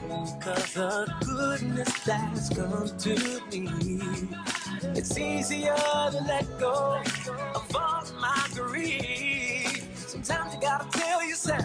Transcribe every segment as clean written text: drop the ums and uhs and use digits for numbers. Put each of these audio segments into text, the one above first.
Cause the goodness that's come to me, it's easier to let go of all my grief. Sometimes you gotta tell yourself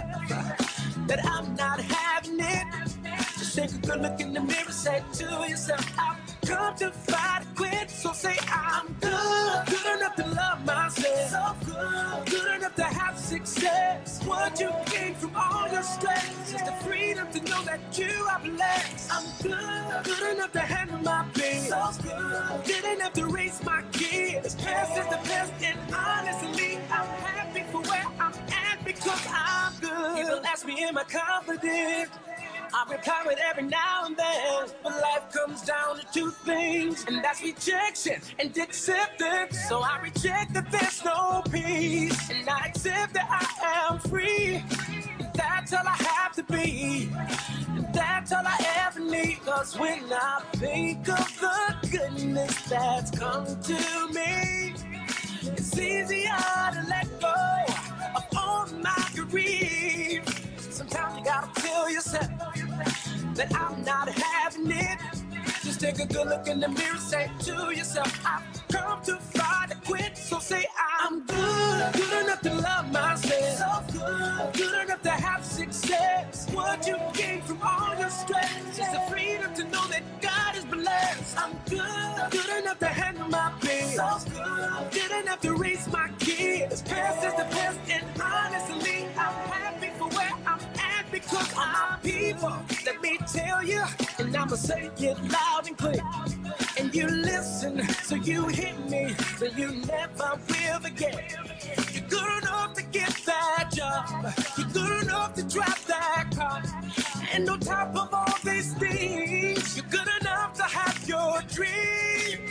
that I'm not having it. Just take a good look in the mirror, say to yourself, I've come to fight and quit. So say I'm good, good enough to love myself, so good enough to have success. What you gain from all your stress is the freedom to know that you are blessed. I'm good, good enough to handle my pain, so good enough to raise my kids. Past is the past, and honestly, I'm happy for where I'm at because I'm good. People ask me, am I confident? I reply with every now and then, but life comes down to two things, and that's rejection and acceptance. So I reject that there's no peace, and I accept that I am free. And that's all I have to be, and that's all I ever need. Cause when I think of the goodness that's come to me, it's easier to let go of all my grief. Sometimes you gotta tell yourself that I'm not having it. Just take a good look in the mirror, say to yourself, I've come to fight and quit. So say I'm good, good enough to love myself, so good enough to have success. What you gain from all your stress is the freedom to know that God is blessed. I'm good, good enough to handle my pain, so good enough to raise my kids. Past is the past, and honestly, I'm happy for where I'm at because I'm people. Let me tell you, and I'ma say it loud and clear. And you listen, so you hear me, so you never will forget. You're good enough to get that job. You're good enough to drive that car. And on top of all these things, you're good enough to have your dreams.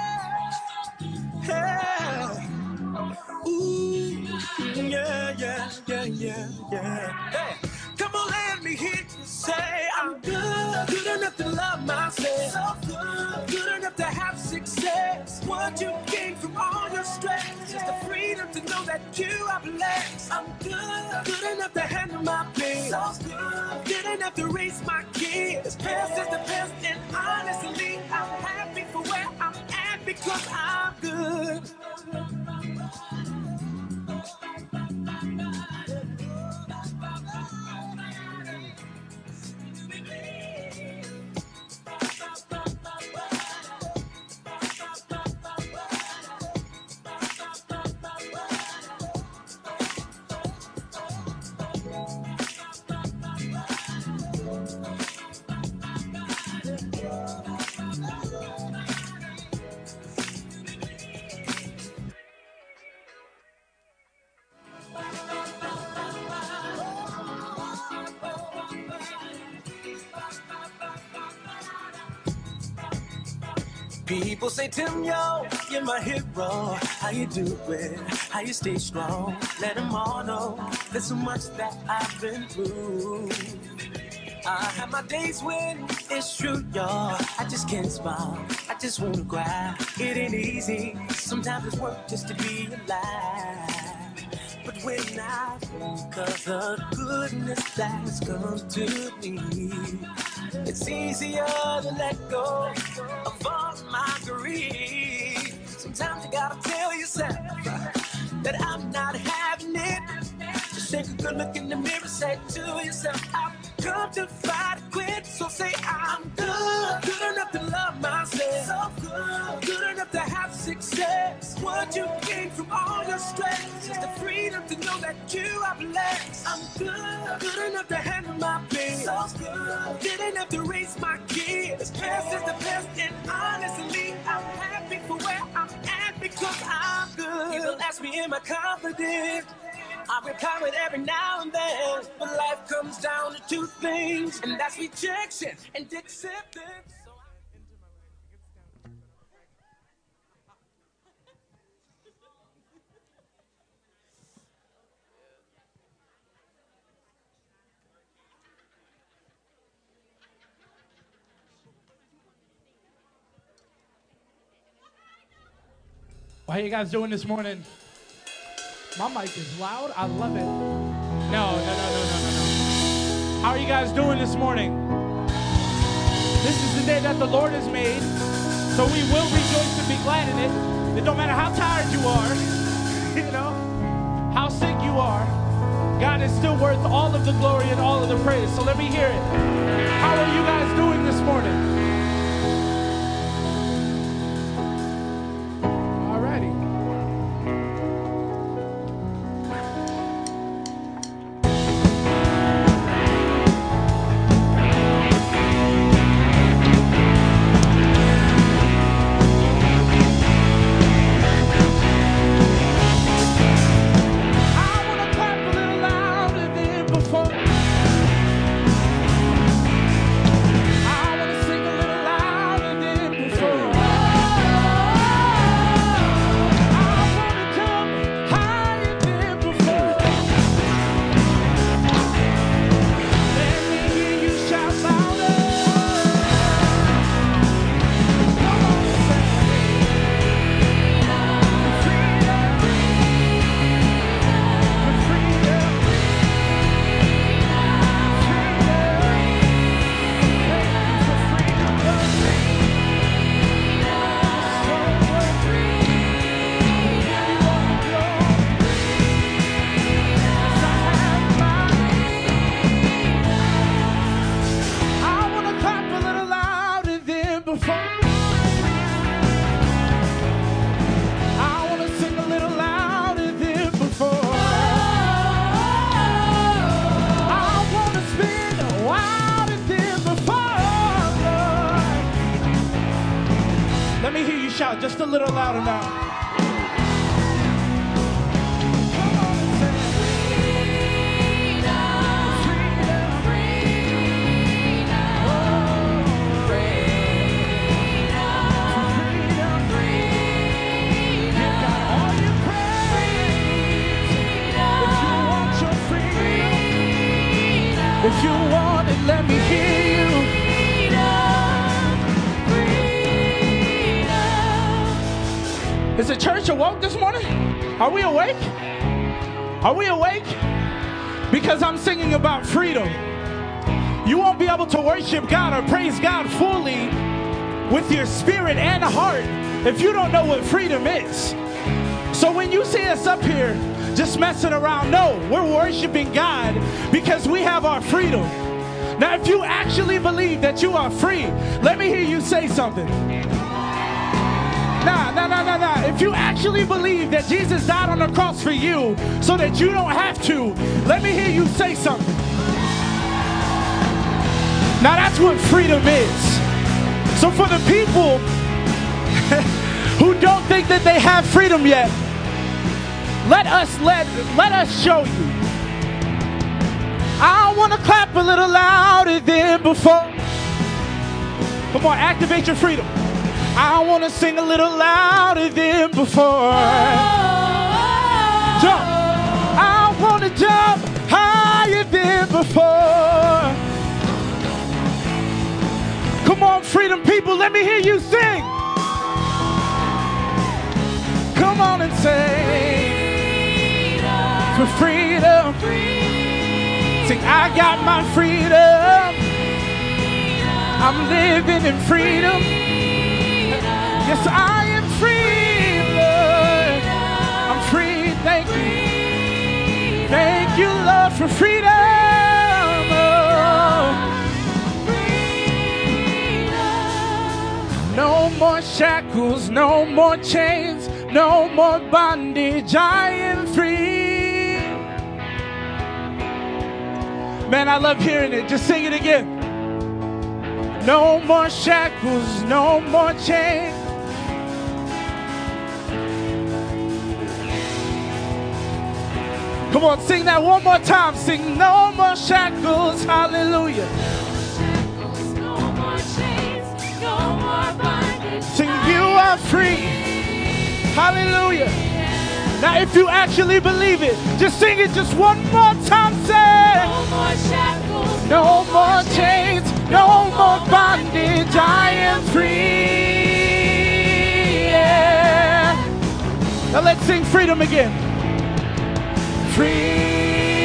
Yeah. Ooh, yeah, yeah, yeah, yeah, yeah. Hey, come on, let me hear you say I'm good, good enough to love myself, so good enough to have success. What you gain from all your stress is the freedom to know that you are blessed. I'm good, good enough to handle my pain, so good enough to raise my kids. Past is the past, and honestly, I'm happy for where I'm at because I'm good. People say, Tim, yo, you're my hero. How you do it? How you stay strong? Let them all know there's so much that I've been through. I have my days when it's true, y'all. I just can't smile. I just wanna cry. It ain't easy. Sometimes it's work just to be alive. But when I think of the goodness that's come to me, it's easier to let go of all my grief. Sometimes you gotta tell yourself that I'm not having it. Just take a good look in the mirror, say to yourself, I've come to fight and quit. So say I'm good, good enough to love myself, so good enough to have success. What you gain from all your stress is the freedom to know that you are blessed. I'm good, good enough to handle my pain, so good enough to raise my kids. Past is the past, and honestly, I'm happy for where I'm at because I'm good. People ask me, am I confident? I reply with every now and then, but life comes down to two things, and that's rejection and acceptance. Well, how you guys doing this morning? My mic is loud. I love it. No. How are you guys doing this morning? This is the day that the Lord has made, so we will rejoice and be glad in it. It don't matter how tired you are, you know, how sick you are, God is still worth all of the glory and all of the praise. So let me hear it. How are you guys doing this morning? Just a little louder now. If you want it, let me hear you. Is the church awoke this morning? Are we awake? Are we awake? Because I'm singing about freedom. You won't be able to worship God or praise God fully with your spirit and heart if you don't know what freedom is. So when you see us up here just messing around, no, we're worshiping God because we have our freedom. Now, if you actually believe that you are free, let me hear you say something. Nah. If you actually believe that Jesus died on the cross for you so that you don't have to, let me hear you say something. Now that's what freedom is. So for the people who don't think that they have freedom yet, let us show you. I want to clap a little louder than before. Come on, activate your freedom. I want to sing a little louder than before. Jump. I want to jump higher than before. Come on, freedom people, let me hear you sing. Come on and sing. For freedom. Sing, I got my freedom. I'm living in freedom. Yes, I am free, Lord. I'm free, thank you. Thank you, Lord, for freedom. Oh. No more shackles, no more chains, no more bondage, I am free. Man, I love hearing it. Just sing it again. No more shackles, no more chains. Come on, sing that one more time. Sing, no more shackles, hallelujah. No more chains, no more bondage. Sing, you are free, hallelujah. Now, if you actually believe it, just sing it just one more time. Say, no more shackles, no more chains, no more bondage. I am free. Yeah. Now let's sing freedom again.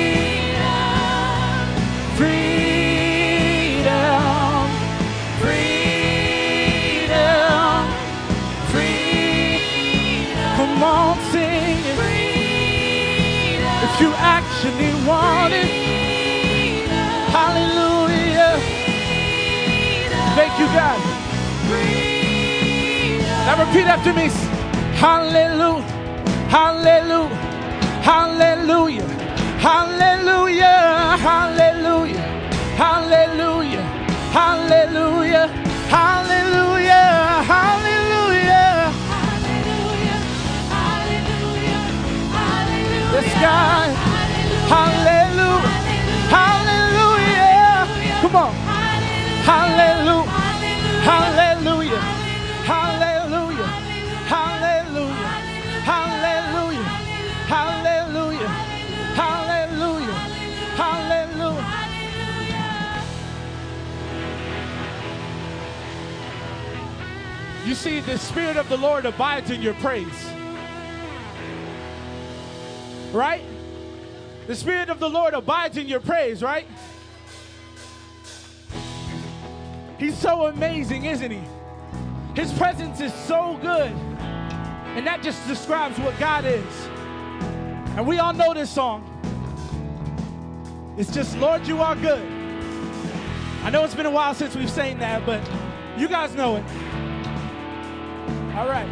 Freedom, freedom, freedom. you, God. Now repeat after me. Hallelujah, hallelujah, hallelujah, hallelujah, hallelujah, hallelujah, hallelujah, hallelujah, hallelujah. Yes, God. Hallelujah, hallelujah. Come on. Hallelujah, hallelujah, hallelujah, hallelujah, hallelujah, hallelujah, hallelujah, hallelujah. You see, the Spirit of the Lord abides in your praise. Right? The Spirit of the Lord abides in your praise, right? He's so amazing, isn't he? His presence is so good. And that just describes what God is. And we all know this song. It's just, Lord, you are good. I know it's been a while since we've sang that, but you guys know it. All right.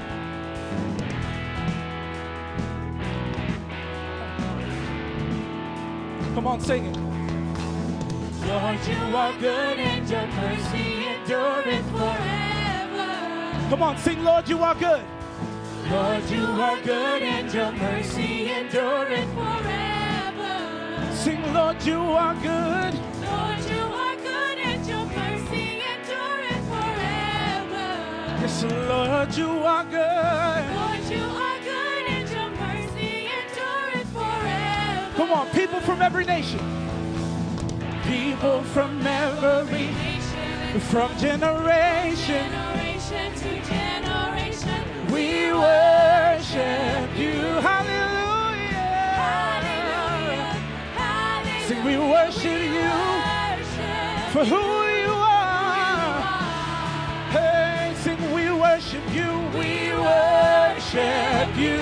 Come on, sing it. Lord, you are good and your mercy endureth forever. Come on, sing, Lord, you are good. Lord, you are good and your mercy endureth forever. Sing, Lord, you are good. Lord, you are good and your mercy endureth forever. Yes, Lord, you are good. Lord, you are good and your mercy endureth forever. Come on, people from every nation. People from every nation, from generation to generation, we worship you. Hallelujah. Hallelujah. Hallelujah. Sing, we worship you for who you are. Hey, sing, we worship you. We worship you.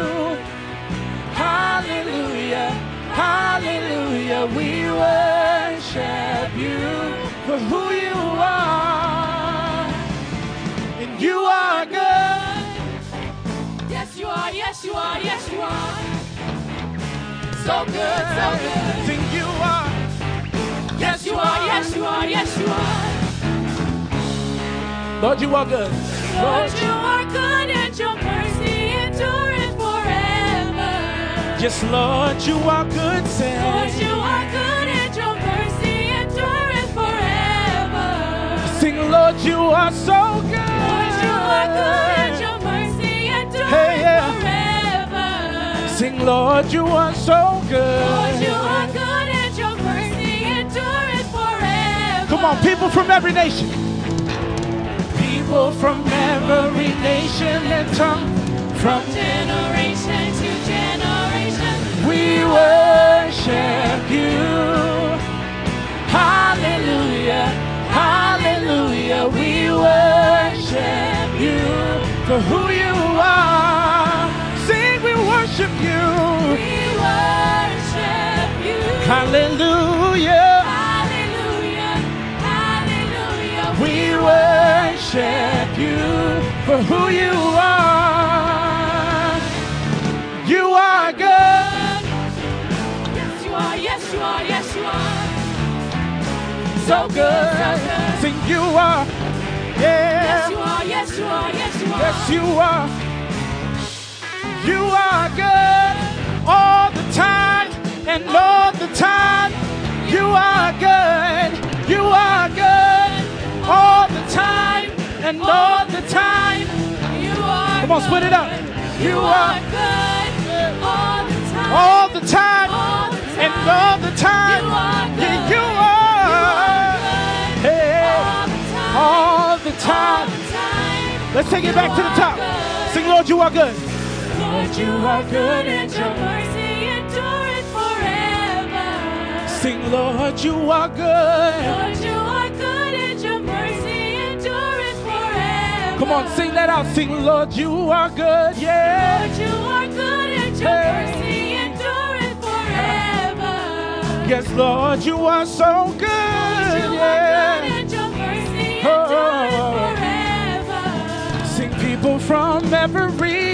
Hallelujah. Hallelujah. We worship you for who you are. And you are good. Yes, you are. Yes, you are. Yes, you are. So good, so good. Sing, you are. Yes, you are. Yes, you are. Yes, you are. Lord, you are good. Lord, you are good and your mercy endureth forever. Yes, Lord, you are good. Say, Lord, you are good and your mercy endureth forever. sing, Lord, you are so good. Lord, you are good and your mercy endureth forever. Sing, Lord, you are so good. Lord, you are good and your mercy endureth forever. Come on, people from every nation. People from every nation and tongue. From generation to generation, we worship you. Hallelujah, hallelujah. We worship you for who you are. Sing, we worship you. we worship you. Hallelujah, Hallelujah, hallelujah. we worship you for who you are. You are good. Yes, you are. Yes, you are. Yes, you are. So good. So good. Sing, you are. Yeah. Yes, you are. Yes, you are. Yes, you are. Yes, you are. You are good all the time and all the time. You are good. You are good all the time and all the time. You are. Come on, split it up. You are good all the time. All the time All the time. and all the time. You are good. Yeah, you are. You are good. Hey, all the All time. the time. Let's take it back to the You top. are good. Sing, Lord, you are good. Lord, you are good and your mercy endureth forever. Sing, Lord, you are good. Lord, you are good and your mercy endureth forever. Come on, sing that out. Sing, Lord, you are good. Yeah. Lord, you are good and your mercy endureth forever. Yes, Lord, you are so good. Lord, you are Yeah. good and your mercy Oh, every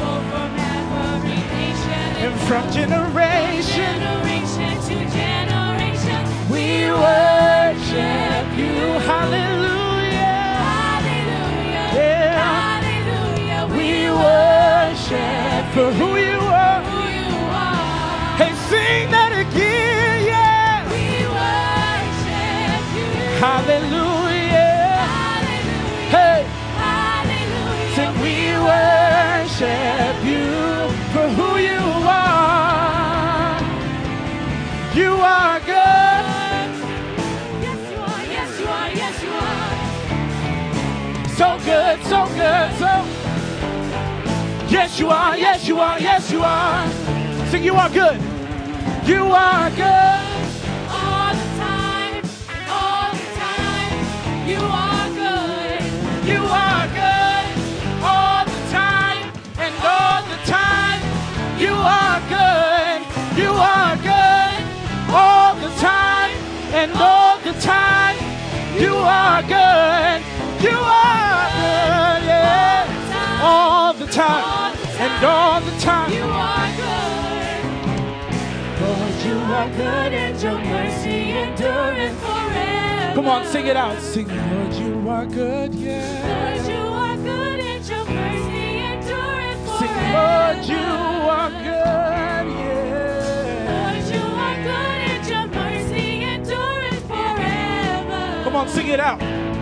nation, and from generation to generation, we worship you. Hallelujah. hallelujah, Yeah. hallelujah, We worship for who you are. who you are. Hey, sing that again, yeah. We worship you. Hallelujah. Hallelujah. Hey, Hallelujah. sing we worship you for who you are. You are good. Yes, you are. Yes, you are. Yes, you are. So good, so good, so. Yes, you are, yes, you are, yes, you are. Sing, you are good. You are good. All the time. All the time. You are good. You are good. All the time. And all the time. You are good. You are good. All the time. And all the time. You are good. You are good, yeah. All the time. And all the time. You are good. Lord, you are good and your mercy endureth. Forever. Come on, sing it out. Sing, Lord, you are good, Lord, yeah. you are good and your mercy endureth forever. Sing, Lord, you are good, yeah. Lord, you are good and your mercy endureth forever. Come on, sing it out.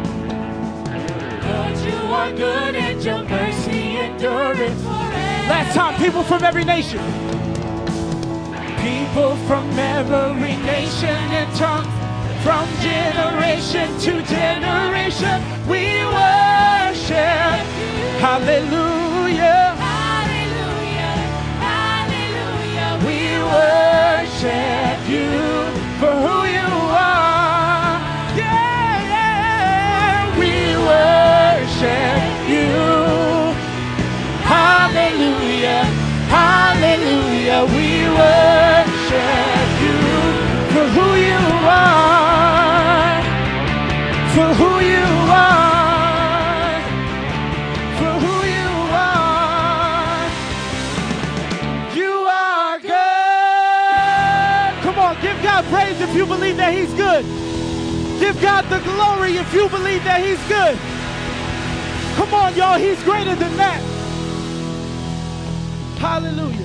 Lord, you are good and your mercy endureth forever. Last time, people from every nation. People from every nation and tongue, from generation to generation, we worship. Hallelujah. Hallelujah. Hallelujah. We worship you for who you are. Yeah, yeah. We worship you. Hallelujah. Hallelujah. We worship you for who you are. For who you are. For who you are. You are good. Come on, give God praise if you believe that he's good. Give God the glory if you believe that he's good. Come on, y'all, he's greater than that. Hallelujah.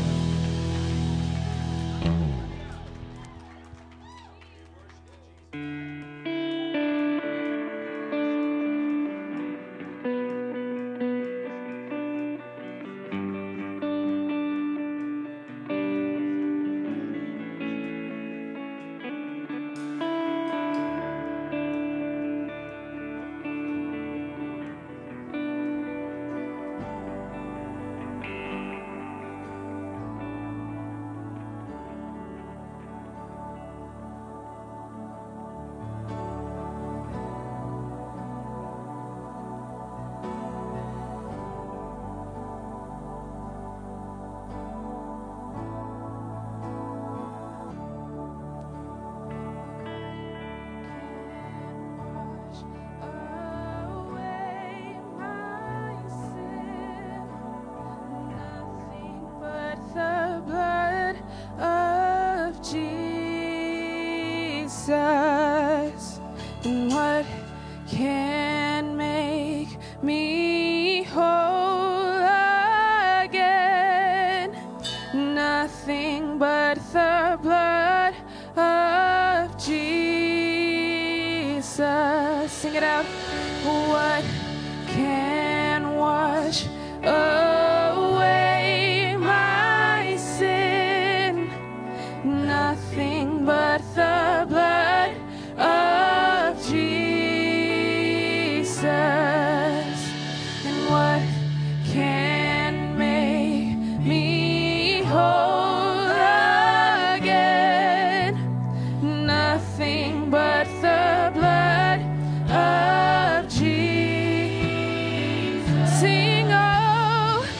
And what can make me whole again? Nothing but the blood of Jesus. Sing it out. What can wash away my sin? Nothing but the blood of Jesus. And what can make me whole again? Nothing but the blood of Jesus. Sing, oh,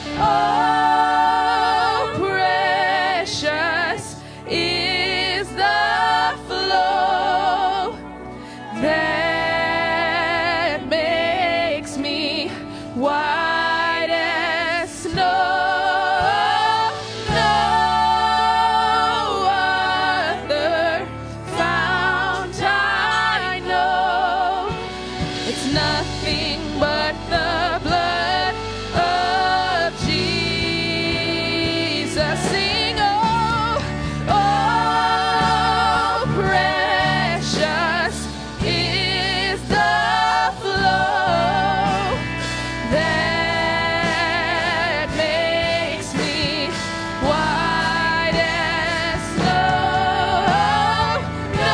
nothing but the blood of Jesus. Sing, oh, oh, precious is the flow that makes me white as snow. No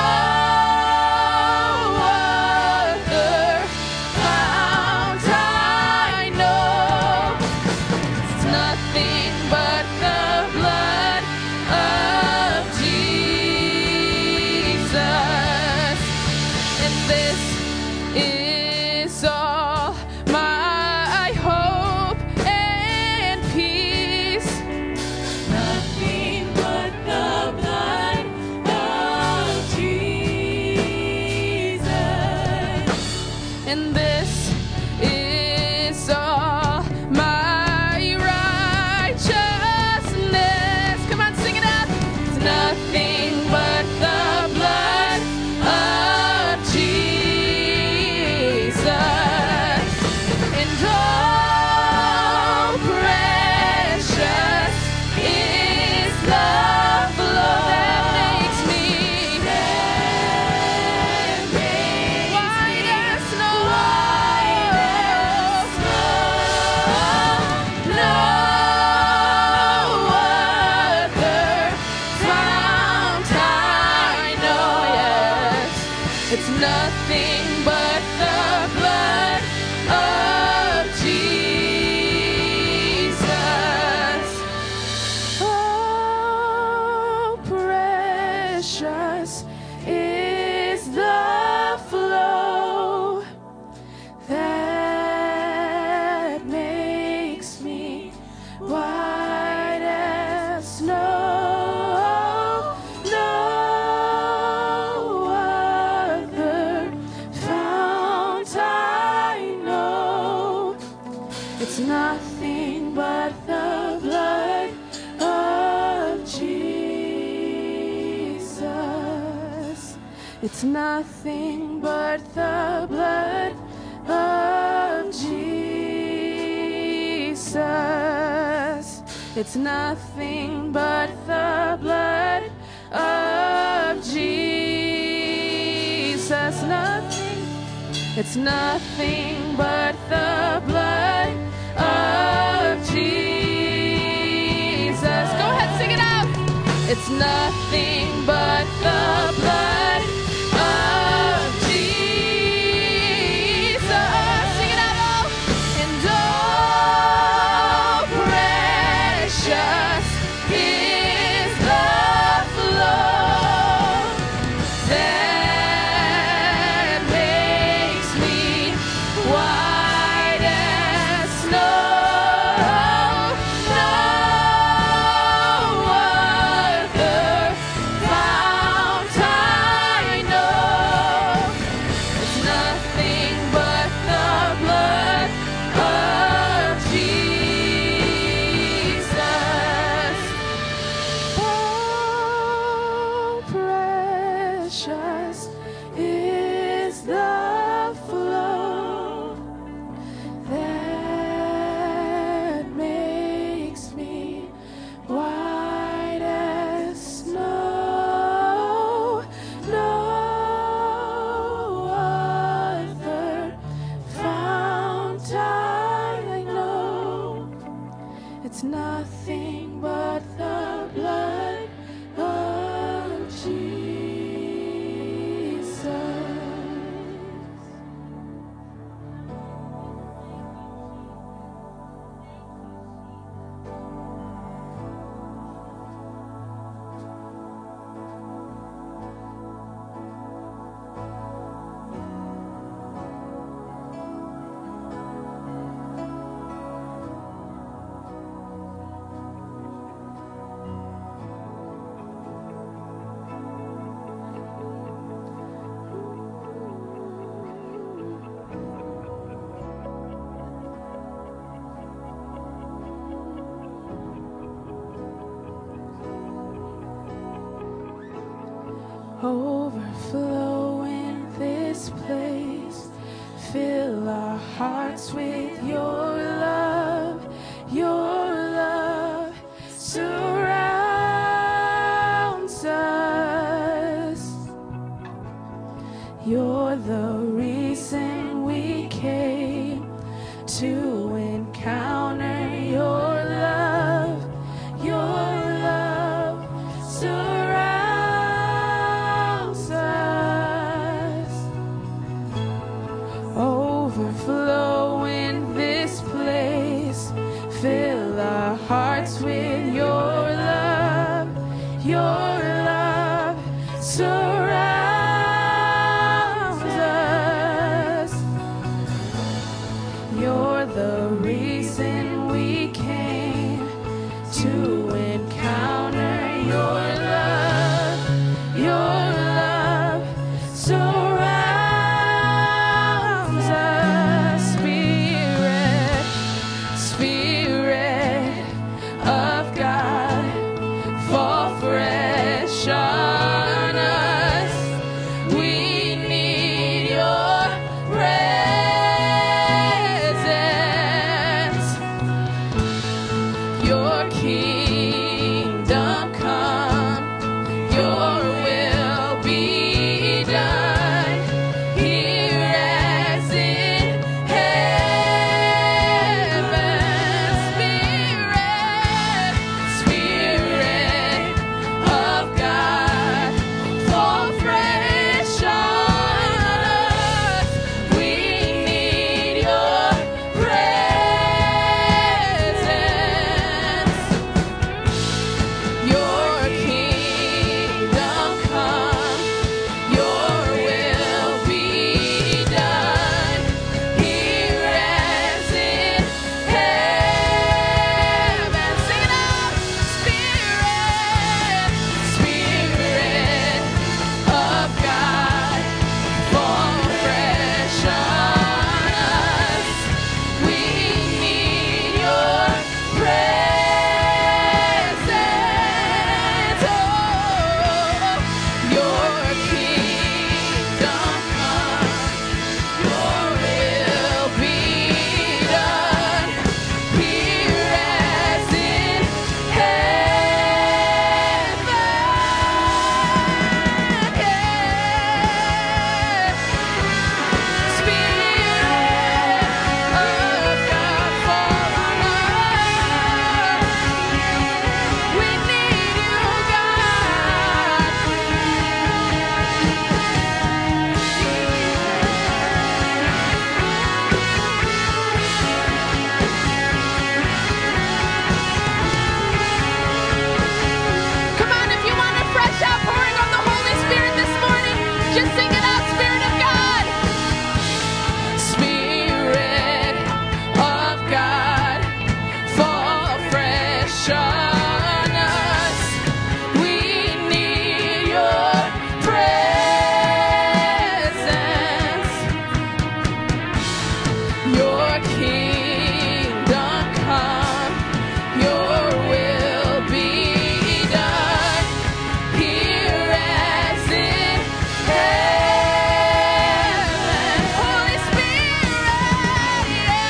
other fount I know. It's nothing but the blood of Jesus. And this is all my hope and peace. Nothing but the blood of Jesus. And this is all my righteousness. Come on, sing it out. It's nothing but the blood of Jesus. And oh, precious is the flow that makes me white as snow. No other fount I know. Yes, it's nothing but the blood of Jesus. Oh, precious is the flow that makes me white as snow. No other fount I know. It's nothing but the blood of Jesus. It's nothing but the blood of Jesus. It's nothing but the blood of Jesus. Nothing. It's nothing but the blood of Jesus. Go ahead, sing it out. It's nothing but the blood of Jesus. Sing it out, all. And oh, precious is the flow that makes me white as snow. No other fount I know. It's nothing but the blood of Jesus. Oh, precious is the flow that makes me white as snow. No other fount I know. It's nothing but the blood of Jesus. Fill our hearts with your love. Your love surrounds us. You're the reason we came to encounter your love. Your love surrounds us. Overflow in this place. Fill our hearts with your love. Your love surrounds us. You're the reason we came to encounter your love. Your love surrounds us. Spirit, Spirit of God, fall fresh on us. We need your presence. Your kingdom come, your will be done, here as in heaven. Spirit, Spirit of God, fall fresh on us. We need your presence. Your kingdom come, your will be done, here as in heaven. Sing it out. Spirit, Spirit of God, fall fresh on us. We need your presence. Oh, your kingdom come, your will be done, here as in heaven. Spirit of God, fall on us. We need you, God. Come on, if you want a fresh outpouring of the Holy Spirit this morning, just sing it out, Spirit of God. Spirit of God, fall fresh on us. We need your presence. Your kingdom come, your will be done, here as in heaven. Holy Spirit,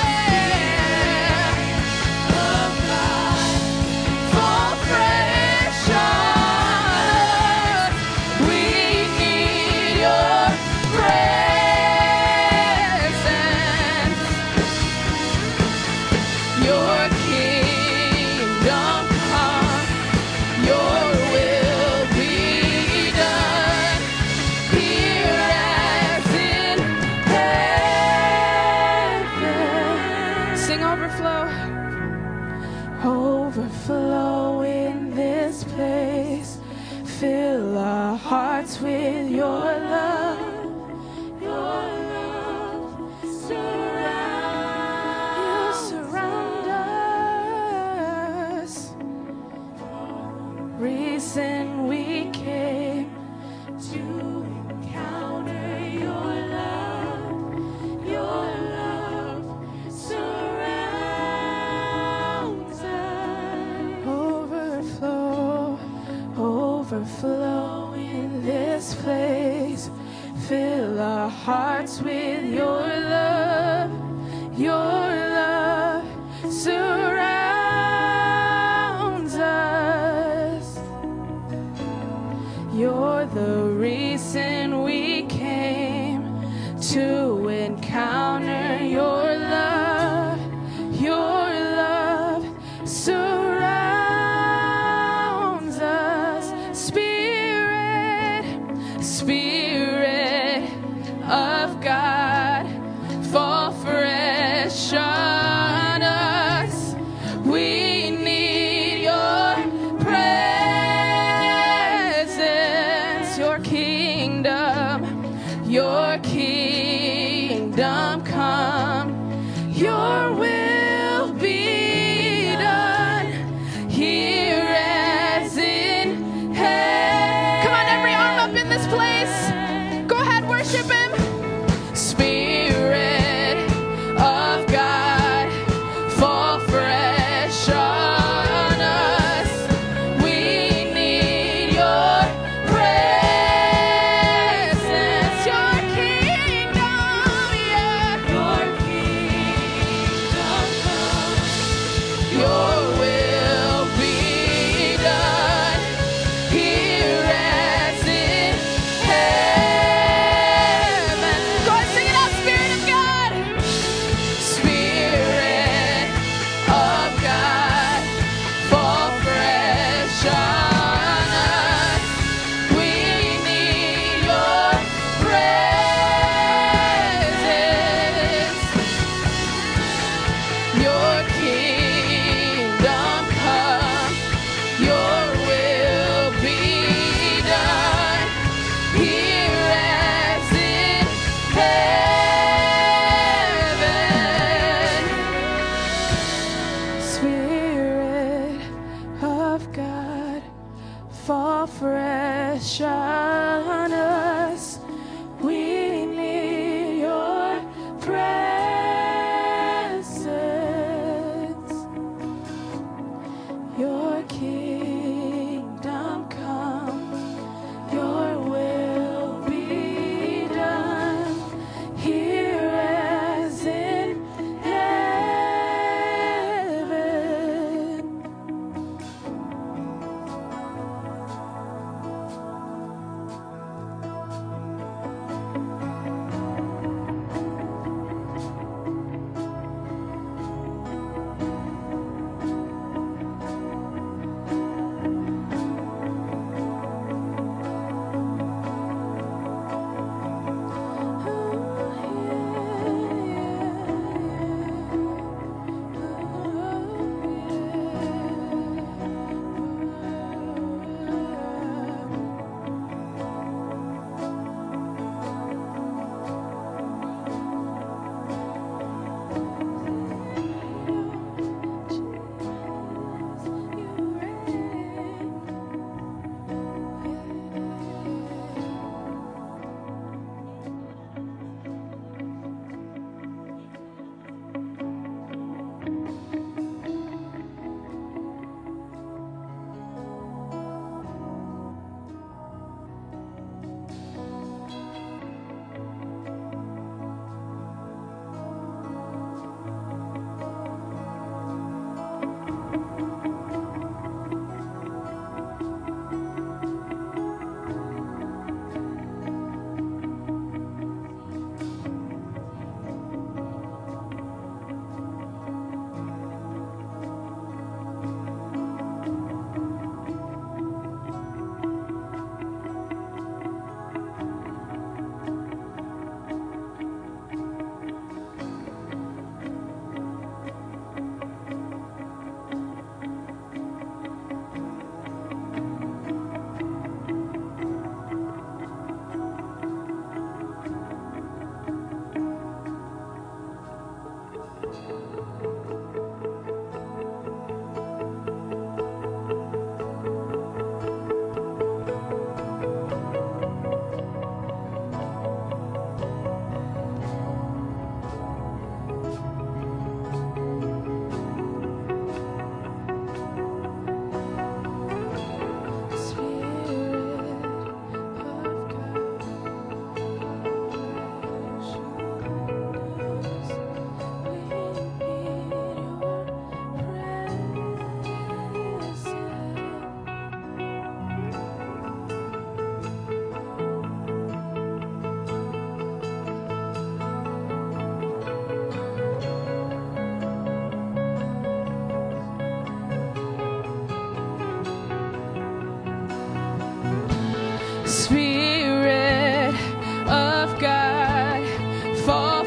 of God, fall fresh on us. We need your presence. Your kingdom come, your will be done, here as in heaven. Sing overflow. Overflow in this place. Fill our hearts with your love. Your love surround us. Reason we came to encounter your love. Your love surrounds us. Overflow, overflow in this place. Fill our hearts with your love. kingdom come, your will be done here as in heaven. Come on, every arm up in this place. Go ahead, worship him. Spirit of God, fall fresh on us. We need your presence, your kingdom, yeah. Your kingdom come, your will be done here as in heaven. Go ahead, sing it out, Spirit of God. Spirit of God, fall fresh on us. We need your presence. Your kingdom come, your will be done here as in heaven. Spirit of God, fall fresh on us. We need your presence. Your kingdom come, your will be done here as in heaven. Spirit of God, fall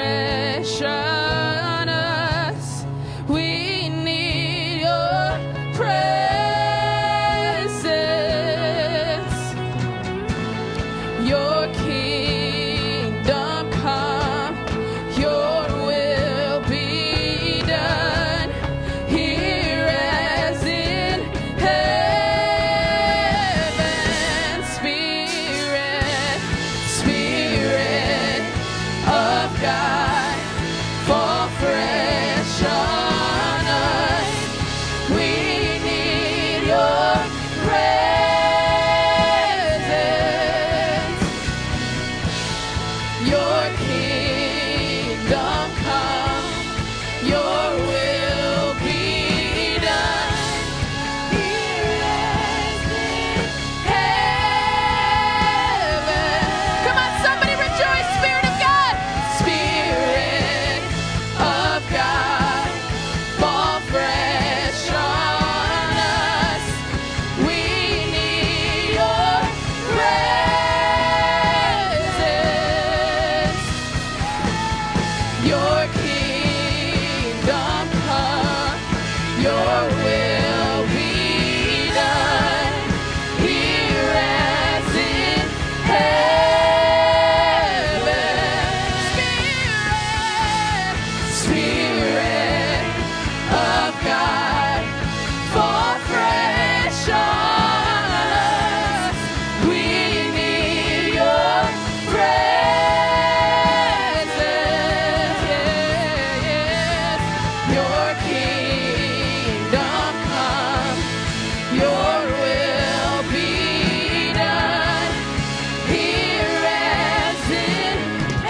fresh on us. We need your presence. Your kingdom come, Spirit of God, fall fresh on us. We need your presence. Yes. Your kingdom come, your will be done here as in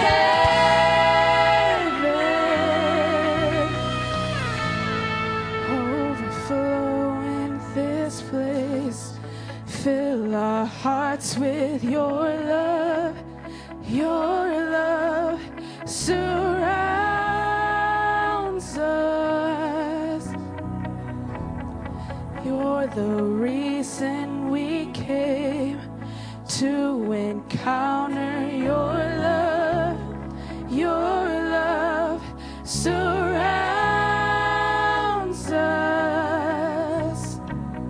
heaven. Overflow in this place. Fill our hearts with your love. Your love surrounds us. You're the reason we came to encounter your love. Your love surrounds us.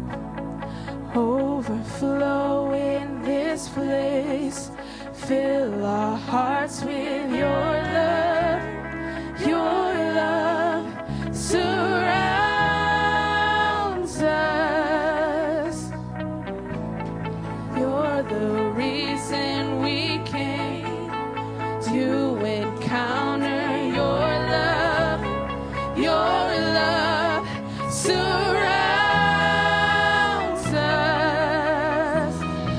Overflow in this place. Fill our hearts with your love. Your love surrounds us. You're the reason we came to encounter your love. Your love surrounds us.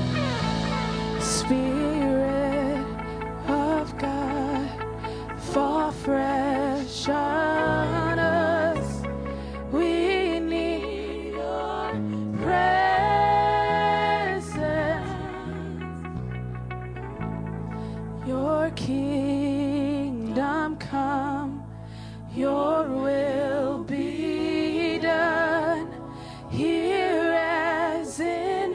Spirit of God, fall fresh on us. We need your presence. Your kingdom come, your will be done here as in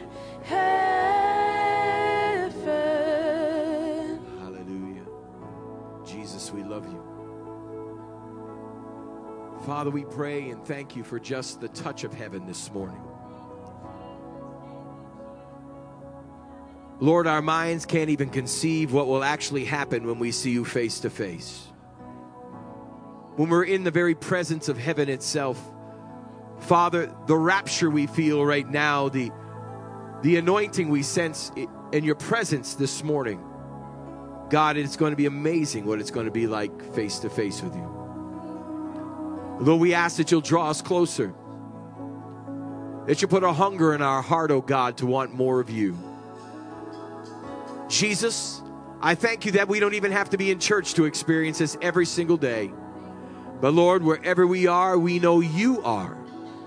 heaven. Hallelujah. Jesus, we love you. Father, we pray and thank you for just the touch of heaven this morning. Lord, our minds can't even conceive what will actually happen when we see you face to face. When we're in the very presence of heaven itself, Father, the rapture we feel right now, the anointing we sense in your presence this morning, God, it's going to be amazing what it's going to be like face to face with you. Lord, we ask that you'll draw us closer, that you put a hunger in our heart, oh God, to want more of you. Jesus, I thank you that we don't even have to be in church to experience this every single day. But Lord, wherever we are, we know you are.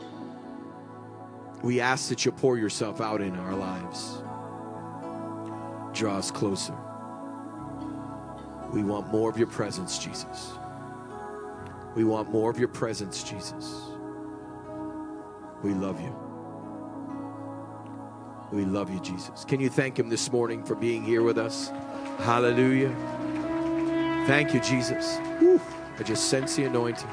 We ask that you pour yourself out in our lives. Draw us closer. We want more of your presence, Jesus. We want more of your presence, Jesus. We love you. We love you, Jesus. Can you thank him this morning for being here with us? Hallelujah. Thank you, Jesus. Whew. I just sense the anointing.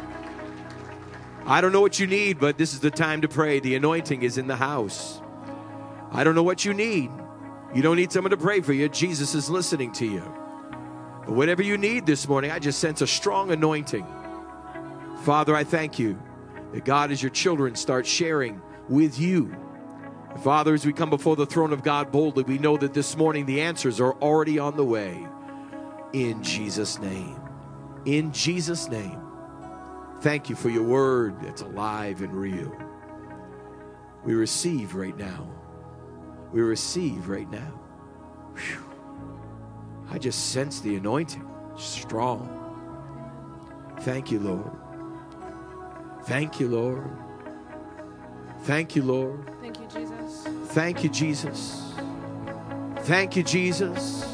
I don't know what you need, but this is the time to pray. The anointing is in the house. I don't know what you need. You don't need someone to pray for you. Jesus is listening to you. But whatever you need this morning, I just sense a strong anointing. Father, I thank you that God, as your children start sharing with you, Father, as we come before the throne of God boldly, we know that this morning the answers are already on the way. In Jesus' name. In Jesus' name. Thank you for your word that's alive and real. We receive right now. We receive right now. Whew. I just sense the anointing. Strong. Thank you, Lord. Thank you, Lord. Thank you, Lord. Thank you, Jesus. Thank you, Jesus. Thank you, Jesus.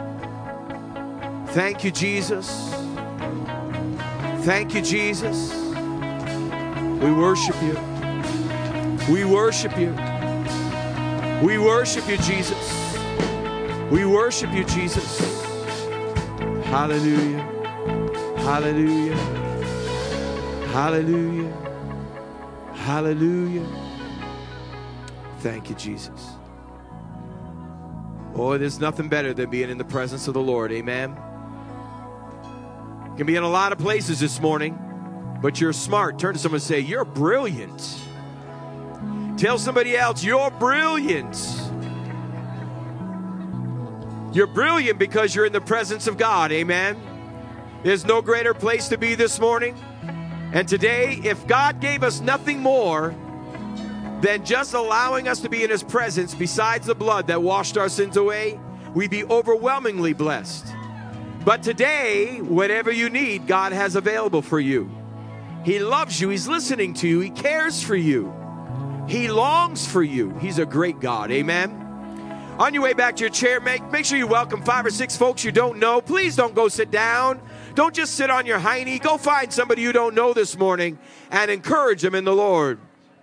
Thank you, Jesus. Thank you, Jesus. We worship you. We worship you. We worship you, Jesus. We worship you, Jesus. Hallelujah. Hallelujah. Hallelujah. Hallelujah. Thank you, Jesus. Oh, there's nothing better than being in the presence of the Lord. Amen. Can be in a lot of places this morning, but you're smart. Turn to someone and say, you're brilliant. Tell somebody else, you're brilliant. You're brilliant because you're in the presence of God. Amen. There's no greater place to be this morning. And today, if God gave us nothing more than just allowing us to be in His presence, besides the blood that washed our sins away, we'd be overwhelmingly blessed. But today, whatever you need, God has available for you. He loves you. He's listening to you. He cares for you. He longs for you. He's a great God. Amen. On your way back to your chair, make sure you welcome 5 or 6 folks you don't know. Please don't go sit down. Don't just sit on your hiney. Go find somebody you don't know this morning and encourage them in the Lord.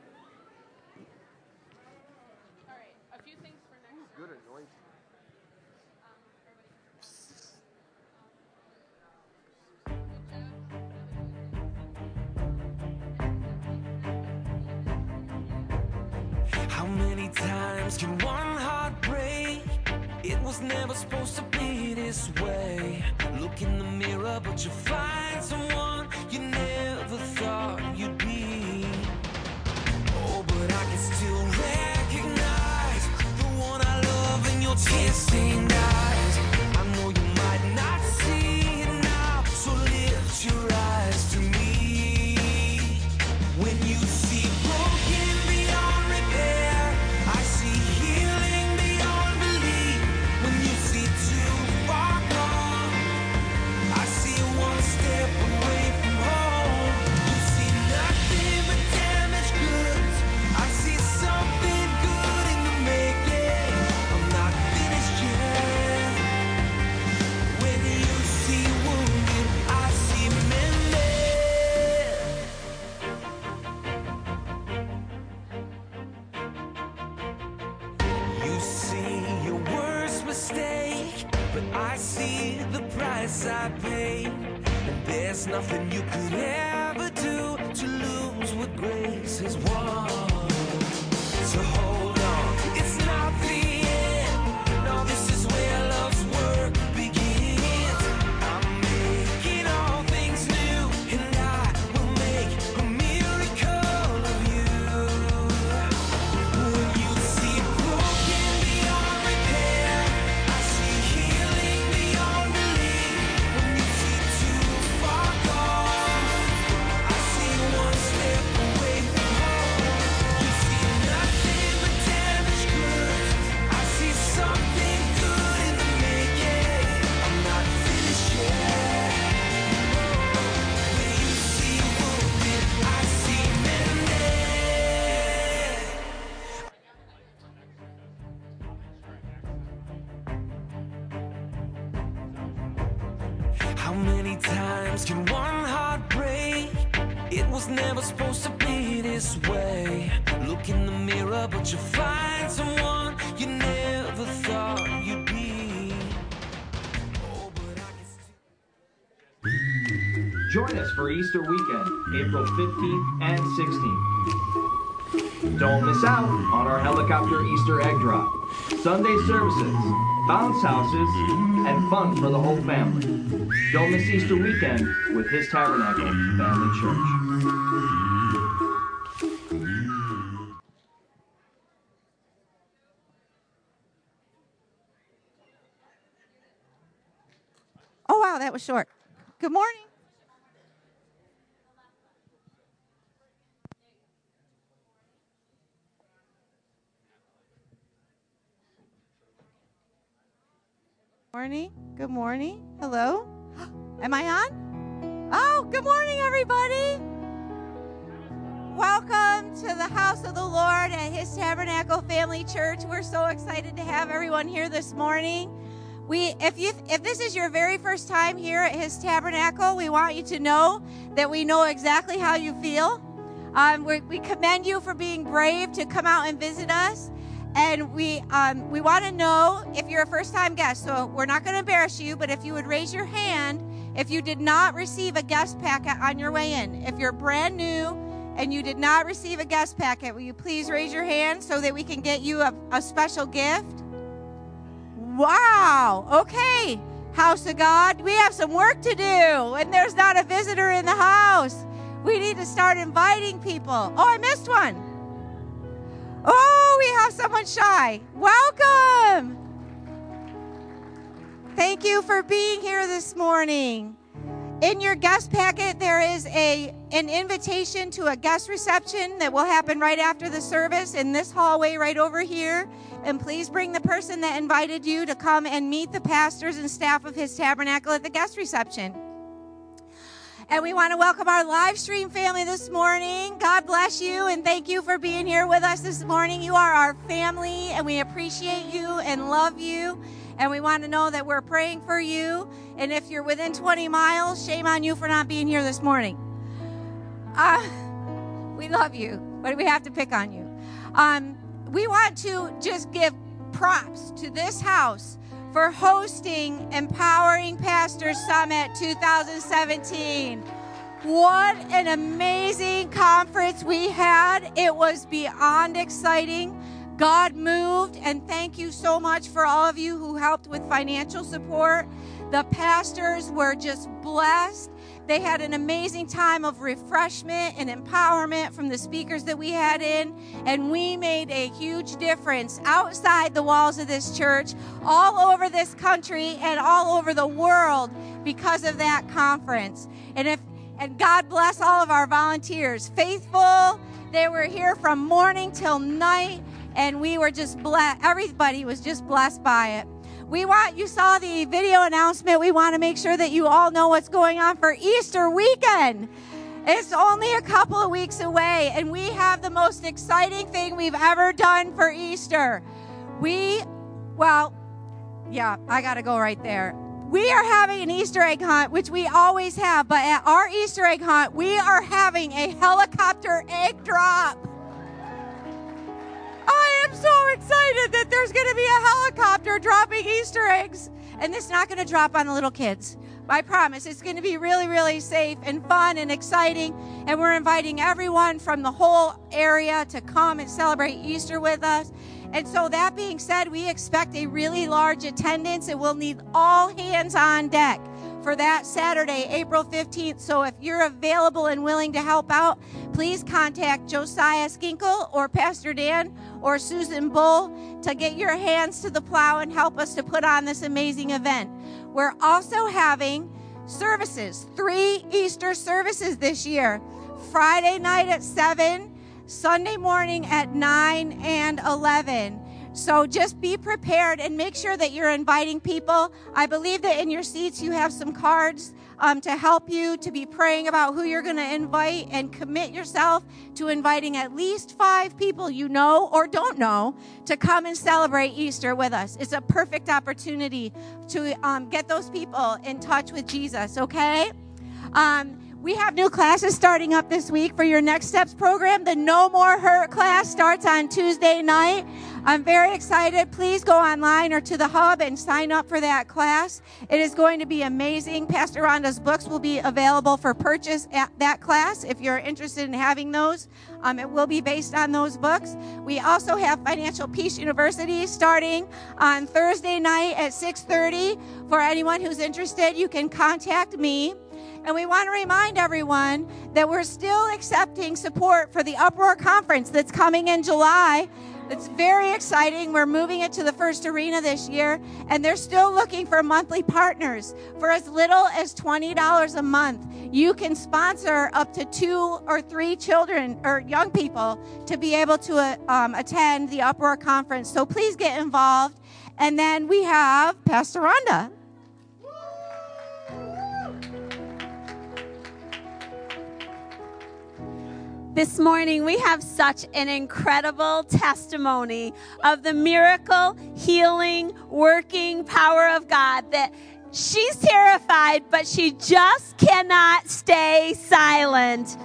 How many times can one heart break? It was never supposed to be this way. Look in the mirror, but you find someone you never thought you'd be. Oh, but I can still recognize the one I love in your tear-stained eyes. I know you might not see it now, so lift your eyes to me. When you see broken beyond repair, I see healing beyond belief. When you see too far gone, I see one step away from home. You see nothing but damaged goods. I see something good in the making. I'm not finished yet. When you see wounded, I see mended. You see your worst mistake, but I see the price I paid. And there's nothing you could ever do to lose what grace has won. So hold on, it's not the end. No, this is where love's work begins. I'm making all things new, and I will make a miracle of you. When you see broken beyond repair, I see healing beyond belief. When you see too far gone, I see one step away from home. You see nothing but damaged goods. I see something good in the making. I'm not finished yet. When you see wounded, I see mended. How many times can one heart break? It was never supposed to be this way. Look in the mirror, but you find someone you never thought you'd be. Oh, but I can still... Join us for Easter weekend, April 15th and 16th. Don't miss out on our helicopter Easter egg drop, Sunday services, bounce houses, and fun for the whole family. Don't miss Easter weekend with His Tabernacle Family Church. Oh, wow, that was short. Good morning. Morning. Good morning. Hello. Am I on? Oh, good morning, everybody. Welcome to the house of the Lord at His Tabernacle Family Church. We're so excited to have everyone here this morning. If this is your very first time here at His Tabernacle, we want you to know that we know exactly how you feel. We commend you for being brave to come out and visit us. And we want to know if you're a first-time guest. So we're not going to embarrass you, but if you would raise your hand if you did not receive a guest packet on your way in. If you're brand new and you did not receive a guest packet, will you please raise your hand so that we can get you a special gift? Wow. Okay. house of God. We have some work to do, and there's not a visitor in the house. We need to start inviting people. Oh, I missed one. Oh, we have someone shy. Welcome. Thank you for being here this morning. In your guest packet, there is an invitation to a guest reception that will happen right after the service in this hallway right over here. And please bring the person that invited you to come and meet the pastors and staff of His Tabernacle at the guest reception. And we want to welcome our live stream family this morning. God bless you, and thank you for being here with us this morning. You are our family, and we appreciate you and love you. And we want to know that we're praying for you. And if you're within 20 miles, shame on you for not being here this morning. We love you, but we have to pick on you. We want to just give props to this house for hosting Empowering Pastors Summit 2017. What an amazing conference we had. It was beyond exciting. God moved, and thank you so much for all of you who helped with financial support. The pastors were just blessed. They had an amazing time of refreshment and empowerment from the speakers that we had in, and we made a huge difference outside the walls of this church, all over this country and all over the world because of that conference. And God bless all of our volunteers. Faithful, they were here from morning till night, and we were just blessed. Everybody was just blessed by it. You saw the video announcement. We want to make sure that you all know what's going on for Easter weekend. It's only a couple of weeks away, and we have the most exciting thing we've ever done for Easter. I got to go right there. We are having an Easter egg hunt, which we always have, but at our Easter egg hunt, we are having a helicopter egg drop. I am so excited that there's going to be a helicopter dropping Easter eggs. And it's not going to drop on the little kids. I promise. It's going to be really, really safe and fun and exciting. And we're inviting everyone from the whole area to come and celebrate Easter with us. And so that being said, we expect a really large attendance, and we'll need all hands on deck for that Saturday, April 15th. So if you're available and willing to help out, please contact Josiah Skinkle or Pastor Dan or Susan Bull to get your hands to the plow and help us to put on this amazing event. We're also having services, 3 Easter services this year. Friday night at 7, Sunday morning at 9 and 11. So just be prepared and make sure that you're inviting people. I believe that in your seats you have some cards to help you to be praying about who you're going to invite, and commit yourself to inviting at least 5 people you know or don't know to come and celebrate Easter with us. It's a perfect opportunity to get those people in touch with Jesus, okay? We have new classes starting up this week for your Next Steps program. The No More Hurt class starts on Tuesday night. I'm very excited. Please go online or to the hub and sign up for that class. It is going to be amazing. Pastor Rhonda's books will be available for purchase at that class if you're interested in having those. It will be based on those books. We also have Financial Peace University starting on Thursday night at 6:30. For anyone who's interested, you can contact me. And we want to remind everyone that we're still accepting support for the Uproar Conference that's coming in July. It's very exciting. We're moving it to the First Arena this year, and they're still looking for monthly partners. For as little as $20 a month, you can sponsor up to 2 or 3 children or young people to be able to attend the Uproar Conference. So please get involved. And then we have Pastor Rhonda. This morning, we have such an incredible testimony of the miracle, healing, working power of God that she's terrified, but she just cannot stay silent.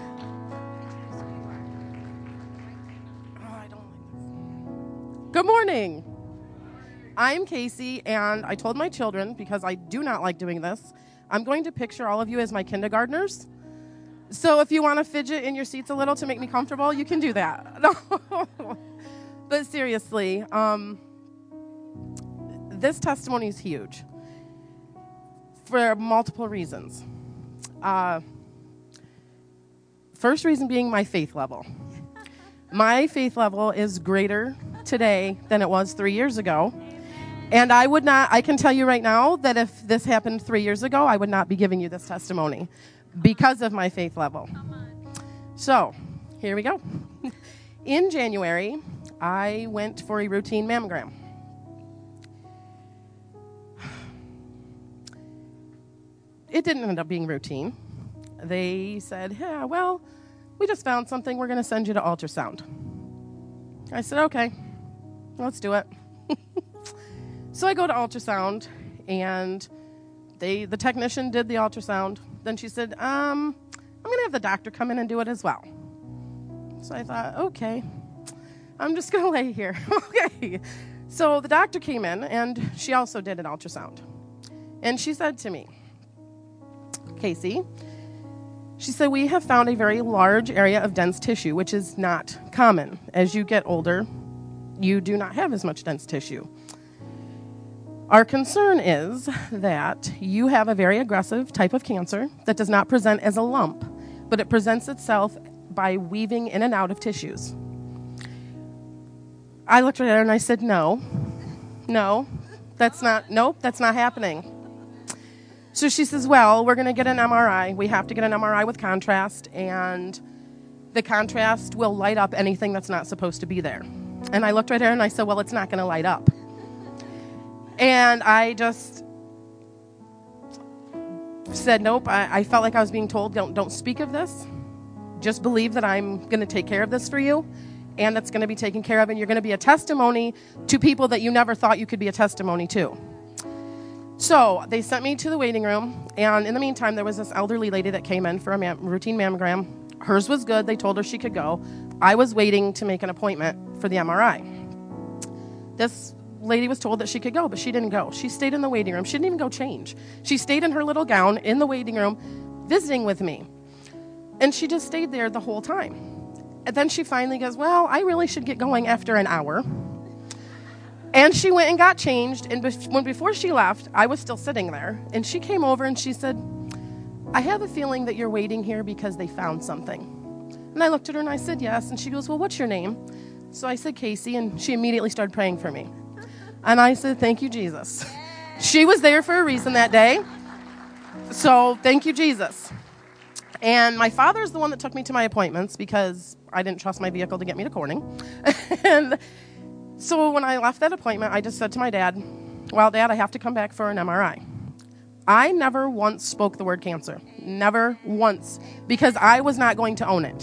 Good morning. I'm Casey, and I told my children, because I do not like doing this, I'm going to picture all of you as my kindergartners. So if you want to fidget in your seats a little to make me comfortable, you can do that. But seriously, this testimony is huge. for multiple reasons. First reason being my faith level. My faith level is greater today than it was 3 years ago. And I can tell you right now that if this happened 3 years ago, I would not be giving you this testimony because of my faith level. So, here we go. In January, I went for a routine mammogram. It didn't end up being routine. They said, yeah, well, we just found something. We're going to send you to ultrasound. I said, okay, let's do it. So I go to ultrasound, and the technician did the ultrasound. Then she said, I'm going to have the doctor come in and do it as well. So I thought, okay, I'm just going to lay here. Okay. So the doctor came in, and she also did an ultrasound. And she said to me, Casey, she said, we have found a very large area of dense tissue, which is not common. As you get older, you do not have as much dense tissue. Our concern is that you have a very aggressive type of cancer that does not present as a lump, but it presents itself by weaving in and out of tissues. I looked at her and I said, no, that's not happening. So she says, well, we're going to get an MRI. We have to get an MRI with contrast, and the contrast will light up anything that's not supposed to be there. And I looked right at her and I said, well, it's not going to light up. And I just said, nope. I felt like I was being told, don't speak of this. Just believe that I'm going to take care of this for you, and it's going to be taken care of, and you're going to be a testimony to people that you never thought you could be a testimony to. So they sent me to the waiting room, and in the meantime, there was this elderly lady that came in for a routine mammogram. Hers was good. They told her she could go. I was waiting to make an appointment for the MRI. This lady was told that she could go, but she didn't go. She stayed in the waiting room. She didn't even go change. She stayed in her little gown in the waiting room visiting with me. And she just stayed there the whole time. And then she finally goes, well, I really should get going after an hour. And she went and got changed. And before she left, I was still sitting there. And she came over and she said, I have a feeling that you're waiting here because they found something. And I looked at her and I said, yes. And she goes, well, what's your name? So I said, Casey. And she immediately started praying for me. And I said, thank you, Jesus. She was there for a reason that day. So thank you, Jesus. And my father's the one that took me to my appointments because I didn't trust my vehicle to get me to Corning. And so when I left that appointment, I just said to my dad, well, Dad, I have to come back for an MRI. I never once spoke the word cancer. Never once. Because I was not going to own it.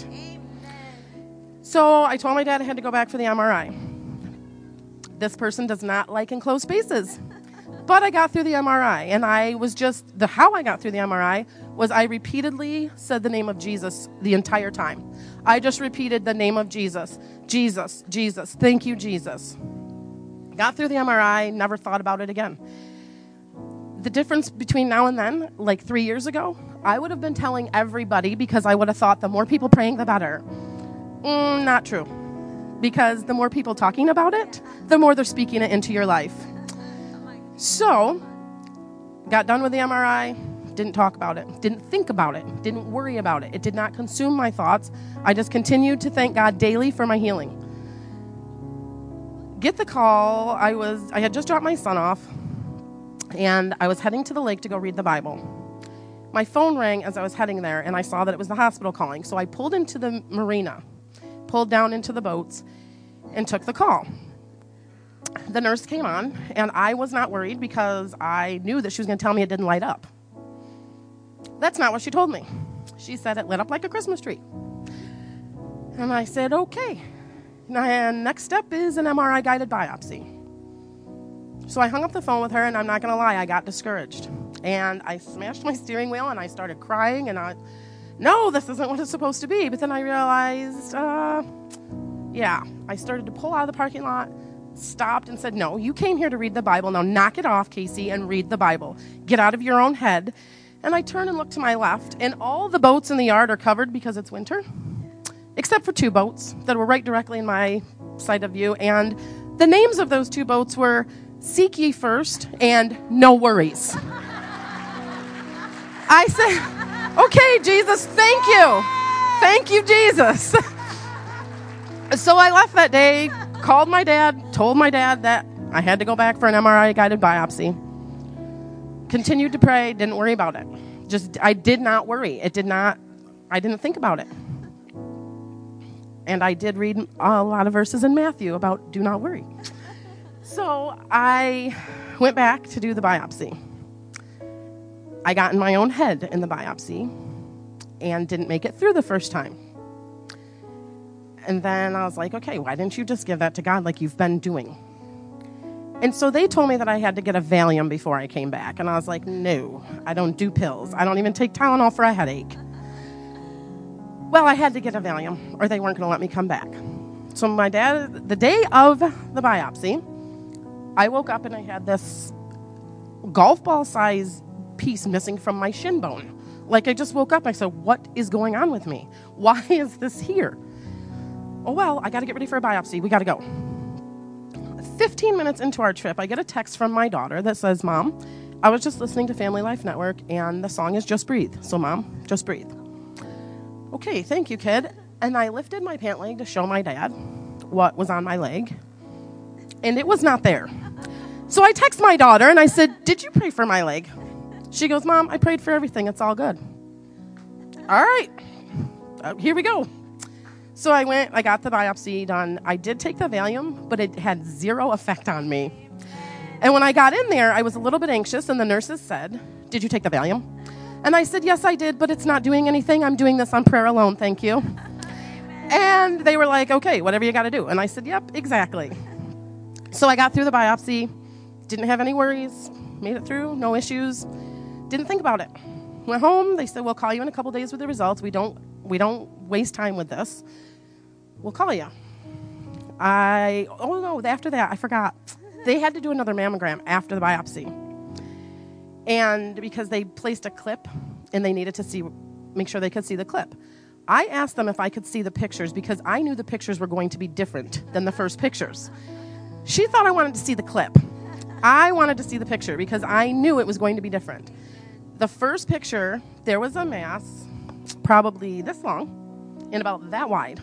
So I told my dad I had to go back for the MRI. This person does not like enclosed spaces. But I got through the MRI, and how I got through the MRI was I repeatedly said the name of Jesus the entire time. I just repeated the name of Jesus. Jesus, Jesus, thank you, Jesus. Got through the MRI, never thought about it again. The difference between now and then, like 3 years ago, I would have been telling everybody because I would have thought the more people praying, the better. Not true. Because the more people talking about it, the more they're speaking it into your life. So, got done with the MRI, didn't talk about it, didn't think about it, didn't worry about it. It did not consume my thoughts. I just continued to thank God daily for my healing. Get the call. I had just dropped my son off, and I was heading to the lake to go read the Bible. My phone rang as I was heading there, and I saw that it was the hospital calling. So I pulled into the marina, pulled down into the boats, and took the call. The nurse came on, and I was not worried because I knew that she was going to tell me it didn't light up. That's not what she told me. She said it lit up like a Christmas tree. And I said, okay. And next step is an MRI guided biopsy. So I hung up the phone with her, and I'm not going to lie, I got discouraged. And I smashed my steering wheel, and I started crying, and no, this isn't what it's supposed to be. But then I realized, I started to pull out of the parking lot, stopped and said, no, you came here to read the Bible. Now knock it off, Casey, and read the Bible. Get out of your own head. And I turned and looked to my left, and all the boats in the yard are covered because it's winter, except for 2 boats that were right directly in my side of view. And the names of those 2 boats were Seek Ye First and No Worries. I said, okay, Jesus, thank you. Thank you, Jesus. So I left that day, called my dad, told my dad that I had to go back for an MRI-guided biopsy. Continued to pray, didn't worry about it. I did not worry. I didn't think about it. And I did read a lot of verses in Matthew about do not worry. So I went back to do the biopsy. I got in my own head in the biopsy and didn't make it through the first time. And then I was like, okay, why didn't you just give that to God like you've been doing? And so they told me that I had to get a Valium before I came back. And I was like, no, I don't do pills. I don't even take Tylenol for a headache. Well, I had to get a Valium or they weren't going to let me come back. So my dad, the day of the biopsy, I woke up and I had this golf ball size piece missing from my shin bone. Like I just woke up. I said, what is going on with me? Why is this here? Oh, well, I got to get ready for a biopsy. We got to go. 15 minutes into our trip, I get a text from my daughter that says, Mom, I was just listening to Family Life Network, and the song is Just Breathe. So, Mom, just breathe. Okay, thank you, kid. And I lifted my pant leg to show my dad what was on my leg, and it was not there. So I text my daughter, and I said, did you pray for my leg? She goes, Mom, I prayed for everything. It's all good. All right. Here we go. So I went, I got the biopsy done. I did take the Valium, but it had zero effect on me. And when I got in there, I was a little bit anxious, and the nurses said, did you take the Valium? And I said, yes, I did, but it's not doing anything. I'm doing this on prayer alone, thank you. And they were like, okay, whatever you got to do. And I said, yep, exactly. So I got through the biopsy, didn't have any worries, made it through, no issues, didn't think about it. Went home, they said, we'll call you in a couple days with the results. We don't waste time with this. We'll call you. After that, I forgot. They had to do another mammogram after the biopsy. And because they placed a clip and they needed to make sure they could see the clip. I asked them if I could see the pictures because I knew the pictures were going to be different than the first pictures. She thought I wanted to see the clip. I wanted to see the picture because I knew it was going to be different. The first picture, there was a mass, probably this long and about that wide.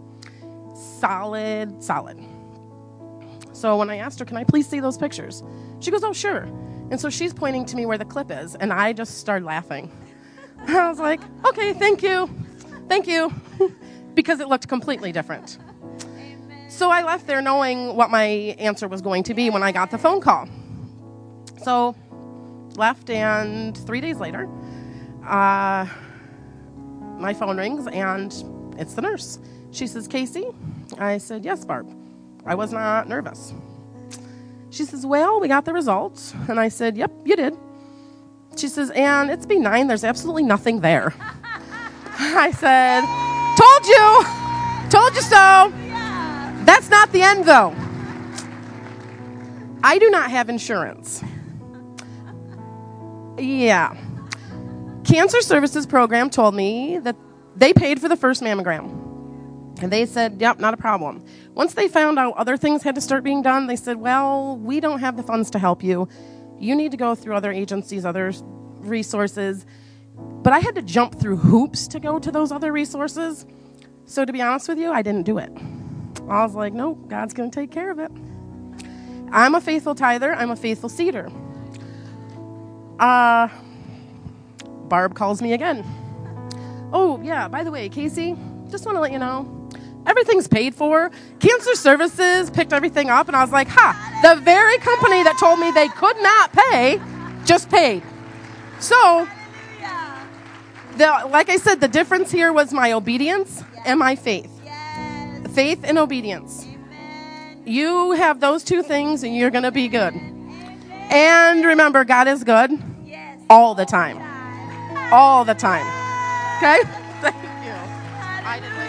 Solid. So when I asked her, can I please see those pictures? She goes, oh, sure. And so she's pointing to me where the clip is, and I just started laughing. I was like, okay, thank you, because it looked completely different. Amen. So I left there knowing what my answer was going to be when I got the phone call. So left, and 3 days later, my phone rings, and it's the nurse. She says, Casey? I said, yes, Barb. I was not nervous. She says, well, we got the results. And I said, yep, you did. She says, and it's benign. There's absolutely nothing there. I said, told you so. That's not the end, though. I do not have insurance. Yeah. Cancer Services Program told me that they paid for the first mammogram. And they said, yep, not a problem. Once they found out other things had to start being done, they said, well, we don't have the funds to help you. You need to go through other agencies, other resources. But I had to jump through hoops to go to those other resources. So to be honest with you, I didn't do it. I was like, no, God's going to take care of it. I'm a faithful tither. I'm a faithful seeder. Barb calls me again. Oh, yeah, by the way, Casey, just want to let you know, everything's paid for. Cancer Services picked everything up, and I was like, the very company that told me they could not pay just paid. So, like I said, the difference here was my obedience and my faith. Yes. Faith and obedience. Amen. You have those two things, and you're going to be good. Amen. And remember, God is good all the time. All the time. Okay? Thank you. I didn't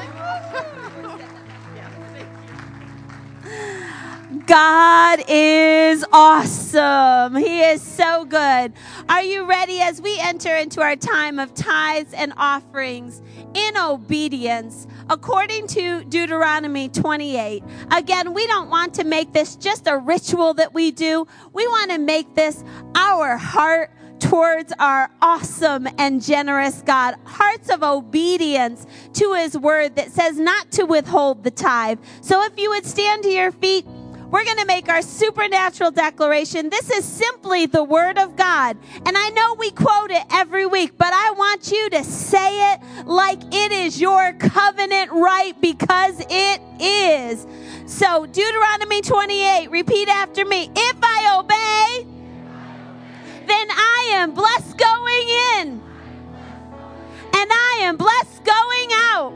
God is awesome. He is so good. Are you ready as we enter into our time of tithes and offerings in obedience according to Deuteronomy 28? Again, we don't want to make this just a ritual that we do. We want to make this our heart towards our awesome and generous God. Hearts of obedience to his word that says not to withhold the tithe. So if you would stand to your feet, we're going to make our supernatural declaration. This is simply the word of God. And I know we quote it every week, but I want you to say it like it is your covenant right, because it is. So Deuteronomy 28, repeat after me. If I obey, then I am blessed going in, and I am blessed going out.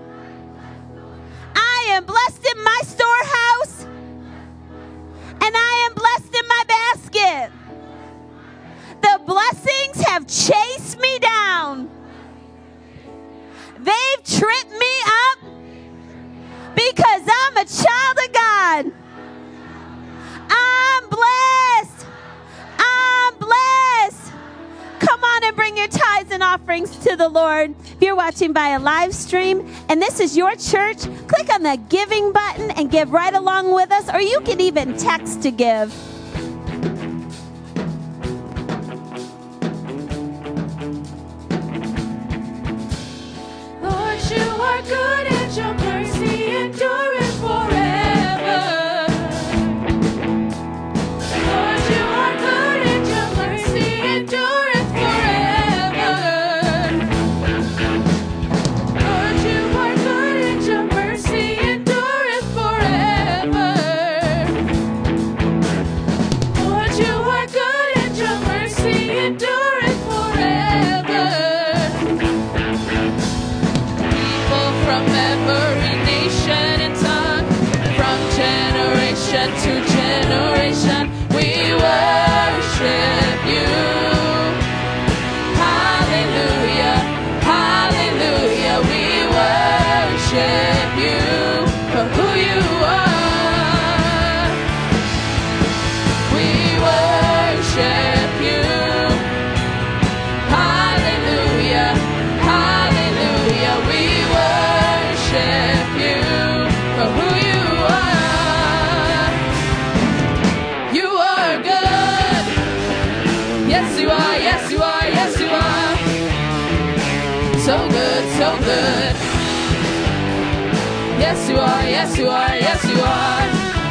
I am blessed in my storehouse, and I am blessed in my basket. The blessings have chased me down. They've tripped me up because I'm a child of God. I'm blessed. I'm blessed. Come on and bring your tithes and offerings to the Lord. If you're watching by a live stream and this is your church, click on the giving button and give right along with us, or you can even text to give. Lord, you are good and your mercy endureth forever. Lord, you are good and your mercy endureth forever. Lord, you are good and your mercy endureth forever. Lord, you are good and your mercy endureth forever. People from every nation and tongue, from generation to generation, we worship you. Hallelujah, hallelujah, we worship you for who you are. We worship you. Hallelujah, hallelujah, we worship you for who you are. You are good. Yes, you are, yes, you are, yes, you are. So good, so good. Yes, you are, yes, you are, yes, you are.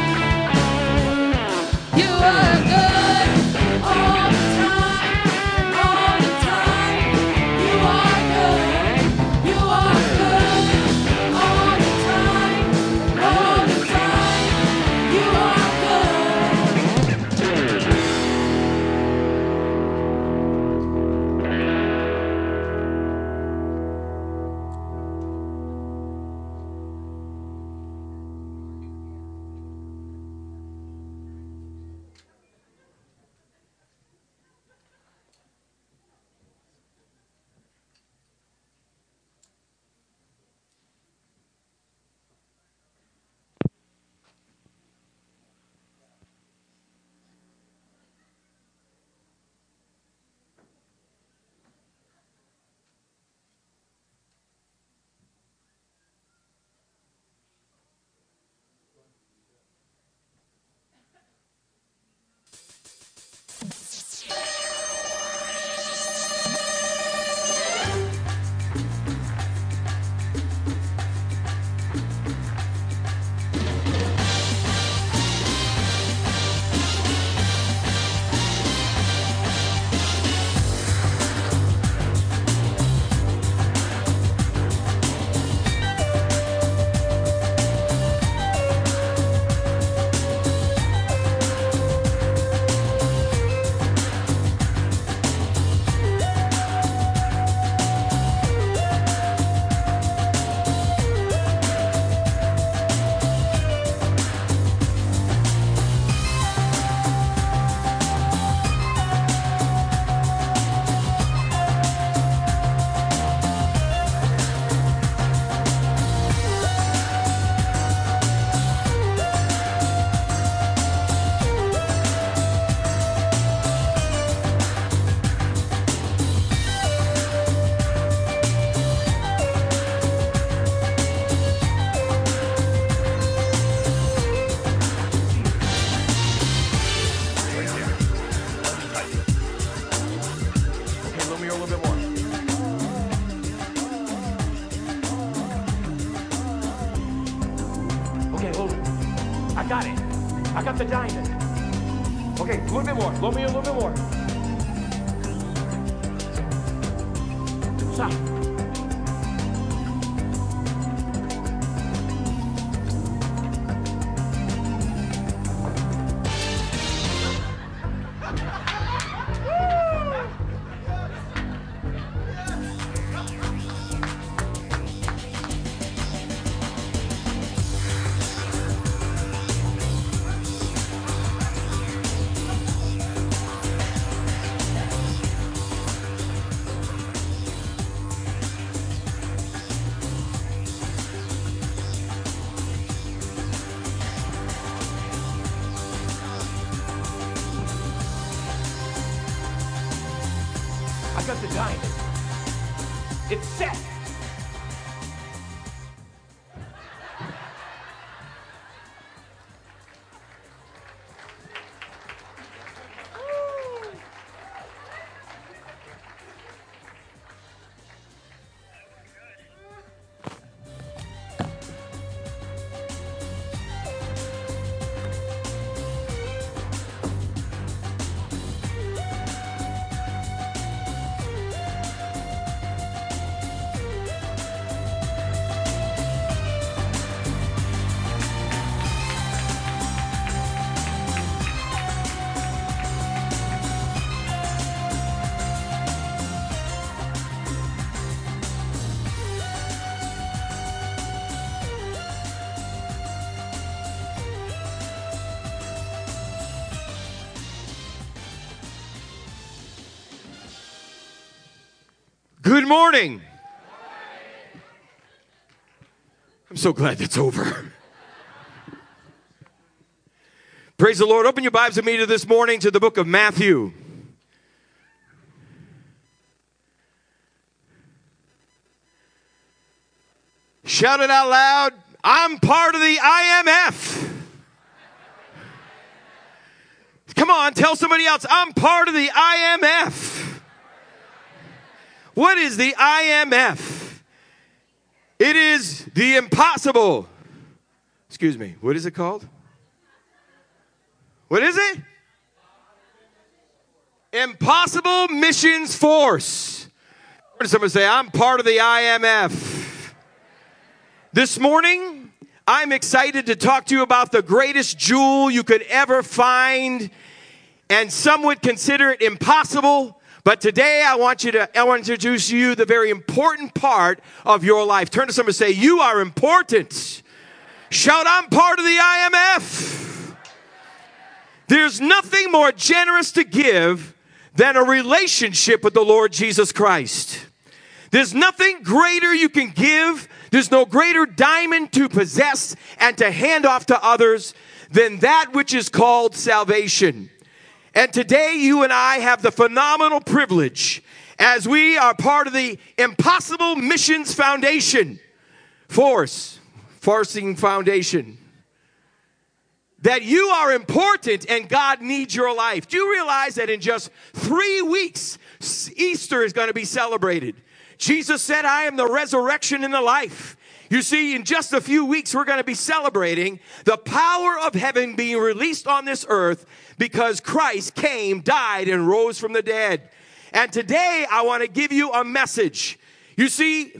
You are good all the time, all the time. You are good, you are good all the time, all the time. You are good. hold it. I got it. I got the diamond. Okay, a little bit more. Load me a little bit more. Stop. I got the diamond. It's set. Good morning. I'm so glad that's over. Praise the Lord. Open your Bibles with me to this morning to the book of Matthew. Shout it out loud. I'm part of the IMF. Come on, tell somebody else, I'm part of the IMF. What is the IMF? It is the impossible. Excuse me, what is it called? What is it? Impossible Missions Force. Someone say, I'm part of the IMF. This morning, I'm excited to talk to you about the greatest jewel you could ever find, and some would consider it impossible. But today I want to introduce you the very important part of your life. Turn to someone and say, you are important. Shout, I'm part of the IMF. There's nothing more generous to give than a relationship with the Lord Jesus Christ. There's nothing greater you can give. There's no greater diamond to possess and to hand off to others than that which is called salvation. And today you and I have the phenomenal privilege, as we are part of the Impossible Missions Foundation, Forcing Foundation, that you are important and God needs your life. Do you realize that in just 3 weeks, Easter is going to be celebrated? Jesus said, I am the resurrection and the life. You see, in just a few weeks, we're going to be celebrating the power of heaven being released on this earth because Christ came, died, and rose from the dead. And today, I want to give you a message. You see,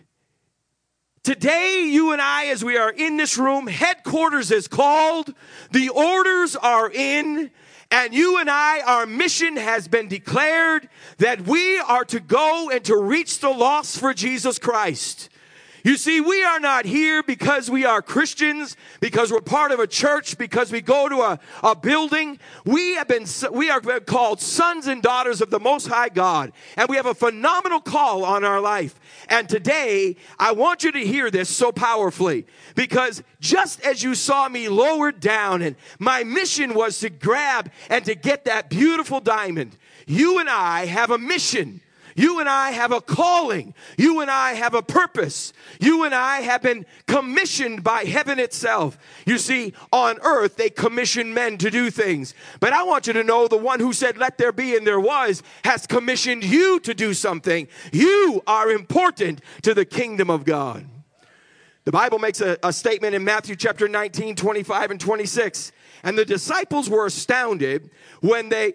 today, you and I, as we are in this room, headquarters is called, the orders are in, and you and I, our mission has been declared that we are to go and to reach the lost for Jesus Christ. You see, we are not here because we are Christians, because we're part of a church, because we go to a building. We are called sons and daughters of the Most High God, and we have a phenomenal call on our life. And today, I want you to hear this so powerfully, because just as you saw me lowered down, and my mission was to grab and to get that beautiful diamond, you and I have a mission. You and I have a calling. You and I have a purpose. You and I have been commissioned by heaven itself. You see, on earth, they commission men to do things. But I want you to know the one who said, let there be and there was, has commissioned you to do something. You are important to the kingdom of God. The Bible makes a statement in Matthew chapter 19, 25 and 26. And the disciples were astounded the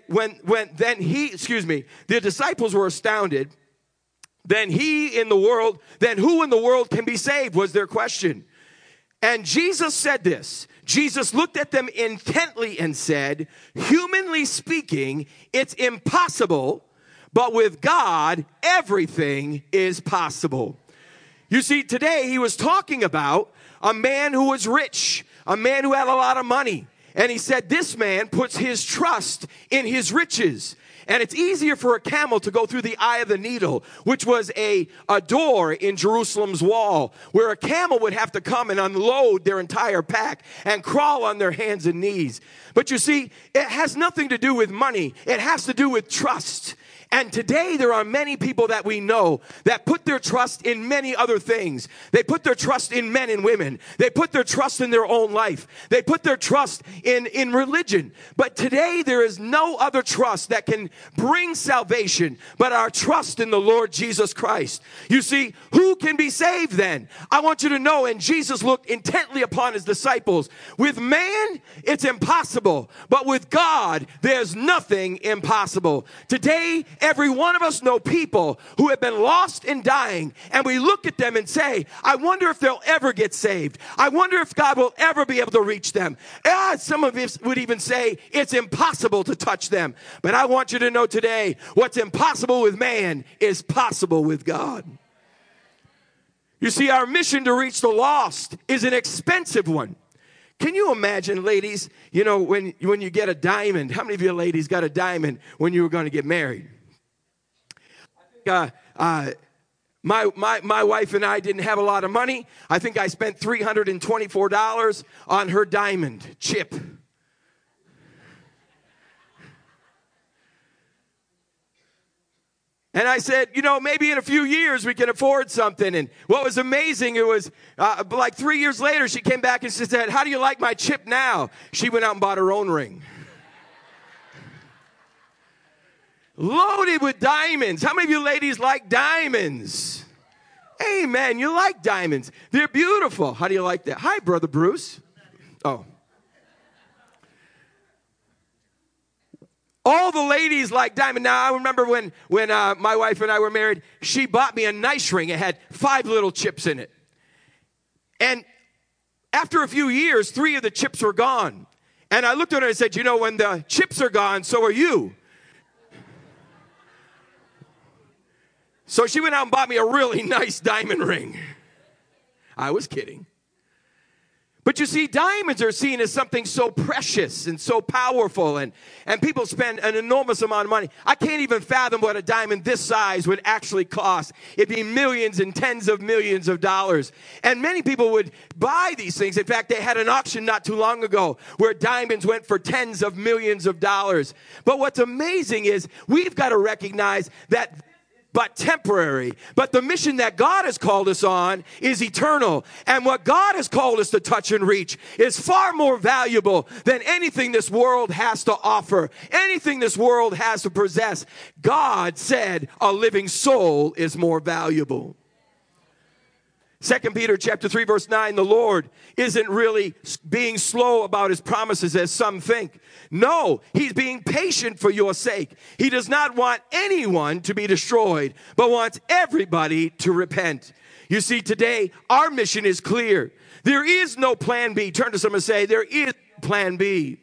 disciples were astounded. Then who in the world can be saved was their question. And Jesus said this. Jesus looked at them intently and said, humanly speaking, it's impossible, but with God, everything is possible. You see, today he was talking about a man who was rich, a man who had a lot of money. And he said this man puts his trust in his riches. And it's easier for a camel to go through the eye of the needle, which was a door in Jerusalem's wall, where a camel would have to come and unload their entire pack and crawl on their hands and knees. But you see, it has nothing to do with money. It has to do with trust. And today there are many people that we know that put their trust in many other things. They put their trust in men and women. They put their trust in their own life. They put their trust in religion. But today there is no other trust that can bring salvation but our trust in the Lord Jesus Christ. You see, who can be saved then? I want you to know, and Jesus looked intently upon his disciples. With man, it's impossible. But with God, there's nothing impossible. Today, every one of us know people who have been lost and dying, and we look at them and say, I wonder if they'll ever get saved. I wonder if God will ever be able to reach them. Some of us would even say it's impossible to touch them. But I want you to know today, what's impossible with man is possible with God. You see, our mission to reach the lost is an expensive one. Can you imagine, ladies, you know, when you get a diamond? How many of you ladies got a diamond when you were going to get married? My wife and I didn't have a lot of money. I think I spent $324 on her diamond chip. And I said, you know, maybe in a few years we can afford something. And what was amazing, it was like 3 years later, she came back and she said, how do you like my chip now? She went out and bought her own ring. Loaded with diamonds. How many of you ladies like diamonds? Amen. You like diamonds. They're beautiful. How do you like that? Hi, Brother Bruce. Oh. All the ladies like diamond. Now, I remember when my wife and I were married, she bought me a nice ring. It had 5 little chips in it. And after a few years, 3 of the chips were gone. And I looked at her and said, you know, when the chips are gone, so are you. So she went out and bought me a really nice diamond ring. I was kidding. But you see, diamonds are seen as something so precious and so powerful, and people spend an enormous amount of money. I can't even fathom what a diamond this size would actually cost. It'd be millions and tens of millions of dollars. And many people would buy these things. In fact, they had an auction not too long ago where diamonds went for tens of millions of dollars. But what's amazing is we've got to recognize that but temporary. But the mission that God has called us on is eternal. And what God has called us to touch and reach is far more valuable than anything this world has to offer, anything this world has to possess. God said a living soul is more valuable. 2 Peter chapter 3, verse 9, the Lord isn't really being slow about his promises as some think. No, he's being patient for your sake. He does not want anyone to be destroyed, but wants everybody to repent. You see, today, our mission is clear. There is no plan B. Turn to someone and say, there is plan B.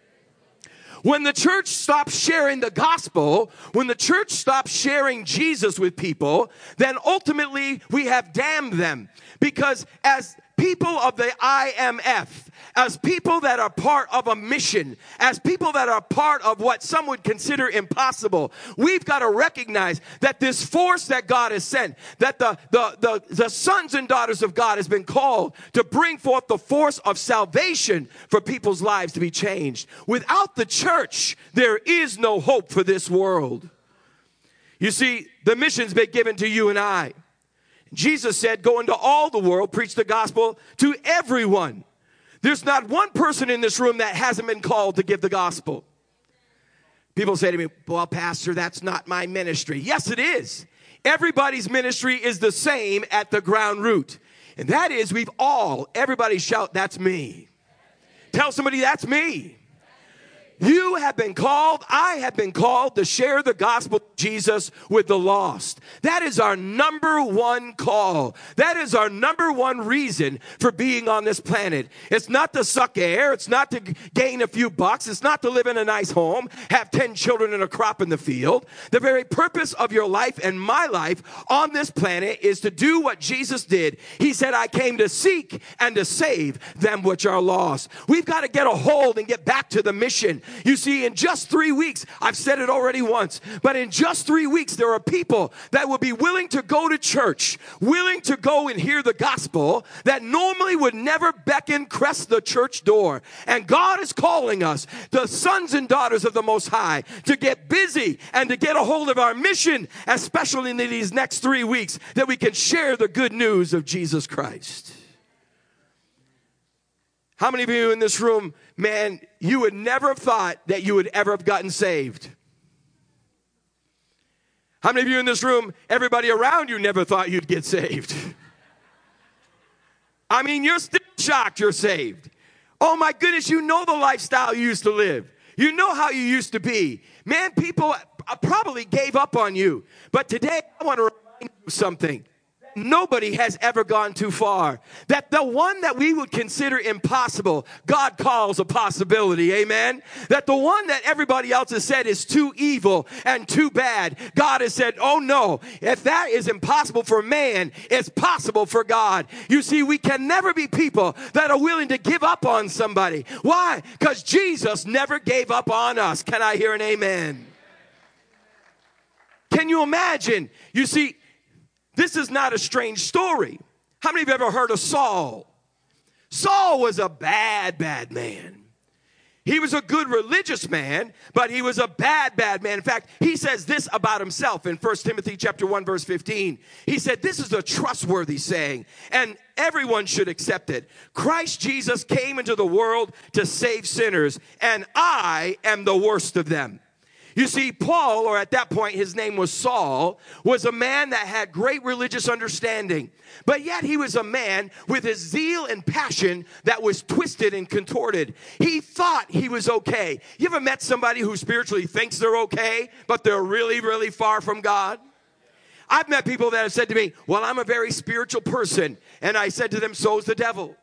When the church stops sharing the gospel, when the church stops sharing Jesus with people, then ultimately we have damned them. Because as people of the IMF, as people that are part of a mission, as people that are part of what some would consider impossible, we've got to recognize that this force that God has sent, that the sons and daughters of God has been called to bring forth the force of salvation for people's lives to be changed. Without the church, there is no hope for this world. You see, the mission's been given to you and I. Jesus said, go into all the world, preach the gospel to everyone. There's not one person in this room that hasn't been called to give the gospel. People say to me, well, Pastor, that's not my ministry. Yes, it is. Everybody's ministry is the same at the ground root. And that is everybody shout, that's me. Tell somebody, that's me. You have been called, I have been called to share the gospel of Jesus with the lost. That is our number one call. That is our number one reason for being on this planet. It's not to suck air. It's not to gain a few bucks. It's not to live in a nice home, have 10 children and a crop in the field. The very purpose of your life and my life on this planet is to do what Jesus did. He said, I came to seek and to save them which are lost. We've got to get a hold and get back to the mission. You see, in just 3 weeks, I've said it already once, but in just 3 weeks, there are people that will be willing to go to church, willing to go and hear the gospel that normally would never crest the church door. And God is calling us, the sons and daughters of the Most High, to get busy and to get a hold of our mission, especially in these next 3 weeks, that we can share the good news of Jesus Christ. How many of you in this room, man, you would never have thought that you would ever have gotten saved? How many of you in this room, everybody around you never thought you'd get saved? I mean, you're still shocked you're saved. Oh my goodness, you know the lifestyle you used to live. You know how you used to be. Man, people probably gave up on you. But today, I want to remind you something. Nobody has ever gone too far. That the one that we would consider impossible, God calls a possibility. Amen. That the one that everybody else has said is too evil and too bad, God has said, oh no, if that is impossible for man, it's possible for God. You see, we can never be people that are willing to give up on somebody. Why? Because Jesus never gave up on us. Can I hear an amen? Can you imagine? You see, this is not a strange story. How many of you have ever heard of Saul? Saul was a bad man. He was a good religious man, but he was a bad man. In fact, he says this about himself in 1 Timothy chapter 1, verse 15. He said, this is a trustworthy saying, and everyone should accept it. Christ Jesus came into the world to save sinners, and I am the worst of them. You see, Paul, or at that point his name was Saul, was a man that had great religious understanding. But yet he was a man with his zeal and passion that was twisted and contorted. He thought he was okay. You ever met somebody who spiritually thinks they're okay, but they're really, really far from God? I've met people that have said to me, well, I'm a very spiritual person. And I said to them, so's the devil.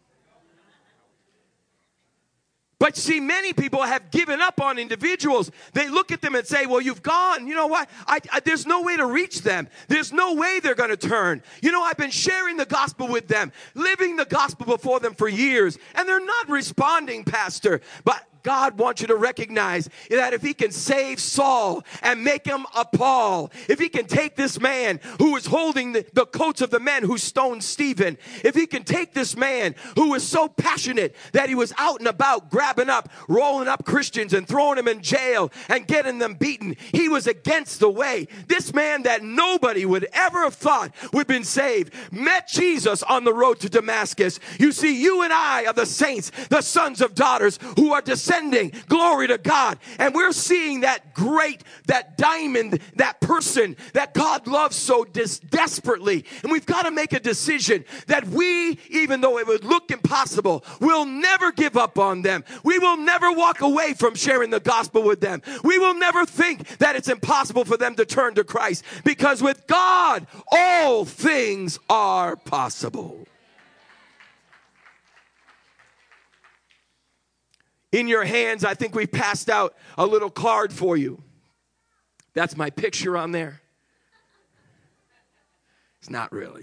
But see, many people have given up on individuals. They look at them and say, well, you've gone. You know what? There's no way to reach them. There's no way they're going to turn. You know, I've been sharing the gospel with them, living the gospel before them for years, and they're not responding, Pastor. But God wants you to recognize that if he can save Saul and make him a Paul, if he can take this man who was holding the coats of the men who stoned Stephen, if he can take this man who was so passionate that he was out and about grabbing up, rolling up Christians and throwing them in jail and getting them beaten, he was against the way. This man that nobody would ever have thought would have been saved met Jesus on the road to Damascus. You see, you and I are the saints, the sons of daughters who are descending. Glory to God. And we're seeing that diamond, that person that God loves so desperately. And we've got to make a decision that we, even though it would look impossible, will never give up on them. We will never walk away from sharing the gospel with them. We will never think that it's impossible for them to turn to Christ, because with God, all things are possible. In your hands, I think we passed out a little card for you. That's my picture on there. It's not really.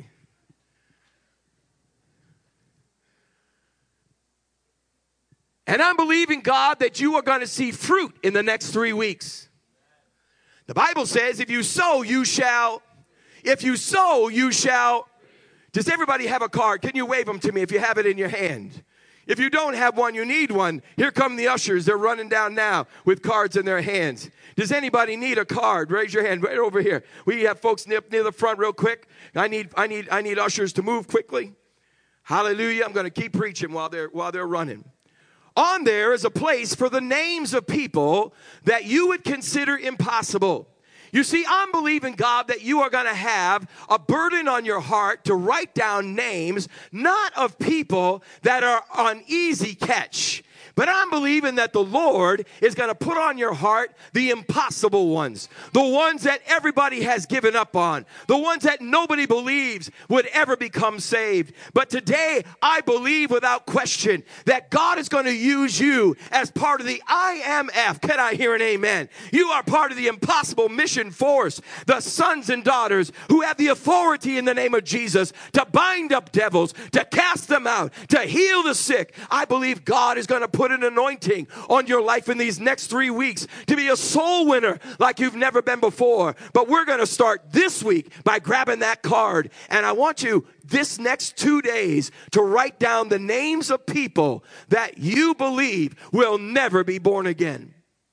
And I'm believing, God, that you are going to see fruit in the next 3 weeks. The Bible says, if you sow, you shall. If you sow, you shall. Does everybody have a card? Can you wave them to me if you have it in your hand? If you don't have one, you need one. Here come the ushers. They're running down now with cards in their hands. Does anybody need a card? Raise your hand right over here. We have folks near the front real quick. I need ushers to move quickly. Hallelujah. I'm going to keep preaching while they're running. On there is a place for the names of people that you would consider impossible. You see, I'm believing, God, that you are going to have a burden on your heart to write down names, not of people that are on easy catch, but I'm believing that the Lord is going to put on your heart the impossible ones, the ones that everybody has given up on, the ones that nobody believes would ever become saved. But today, I believe without question that God is going to use you as part of the IMF. Can I hear an amen? You are part of the impossible mission force, the sons and daughters who have the authority in the name of Jesus to bind up devils, to cast them out, to heal the sick. I believe God is going to put an anointing on your life in these next 3 weeks to be a soul winner like you've never been before. But we're going to start this week by grabbing that card. And I want you this next 2 days to write down the names of people that you believe will never be born again.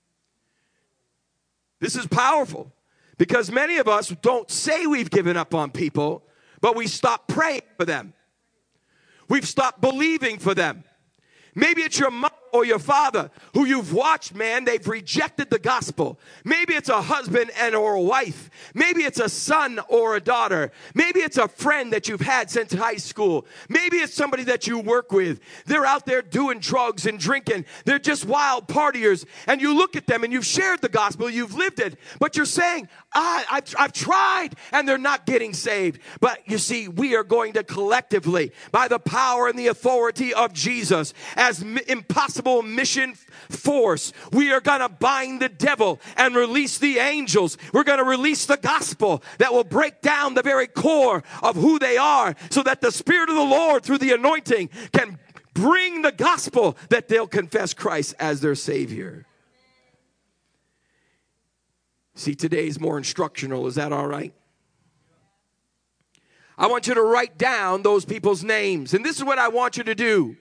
This is powerful because many of us don't say we've given up on people, but we stop praying for them. We've stopped believing for them. Maybe it's your mother or your father who you've watched, man, they've rejected the gospel. Maybe it's a husband and or a wife. Maybe it's a son or a daughter. Maybe it's a friend that you've had since high school. Maybe it's somebody that you work with. They're out there doing drugs and drinking. They're just wild partiers. And you look at them and you've shared the gospel. You've lived it. But you're saying, I've tried and they're not getting saved. But you see, we are going to collectively, by the power and the authority of Jesus, as impossible mission force, we are going to bind the devil and release the angels. We're going to release the gospel that will break down the very core of who they are so that the Spirit of the Lord through the anointing can bring the gospel that they'll confess Christ as their Savior. See, today's more instructional. Is that all right? I want you to write down those people's names. And this is what I want you to do.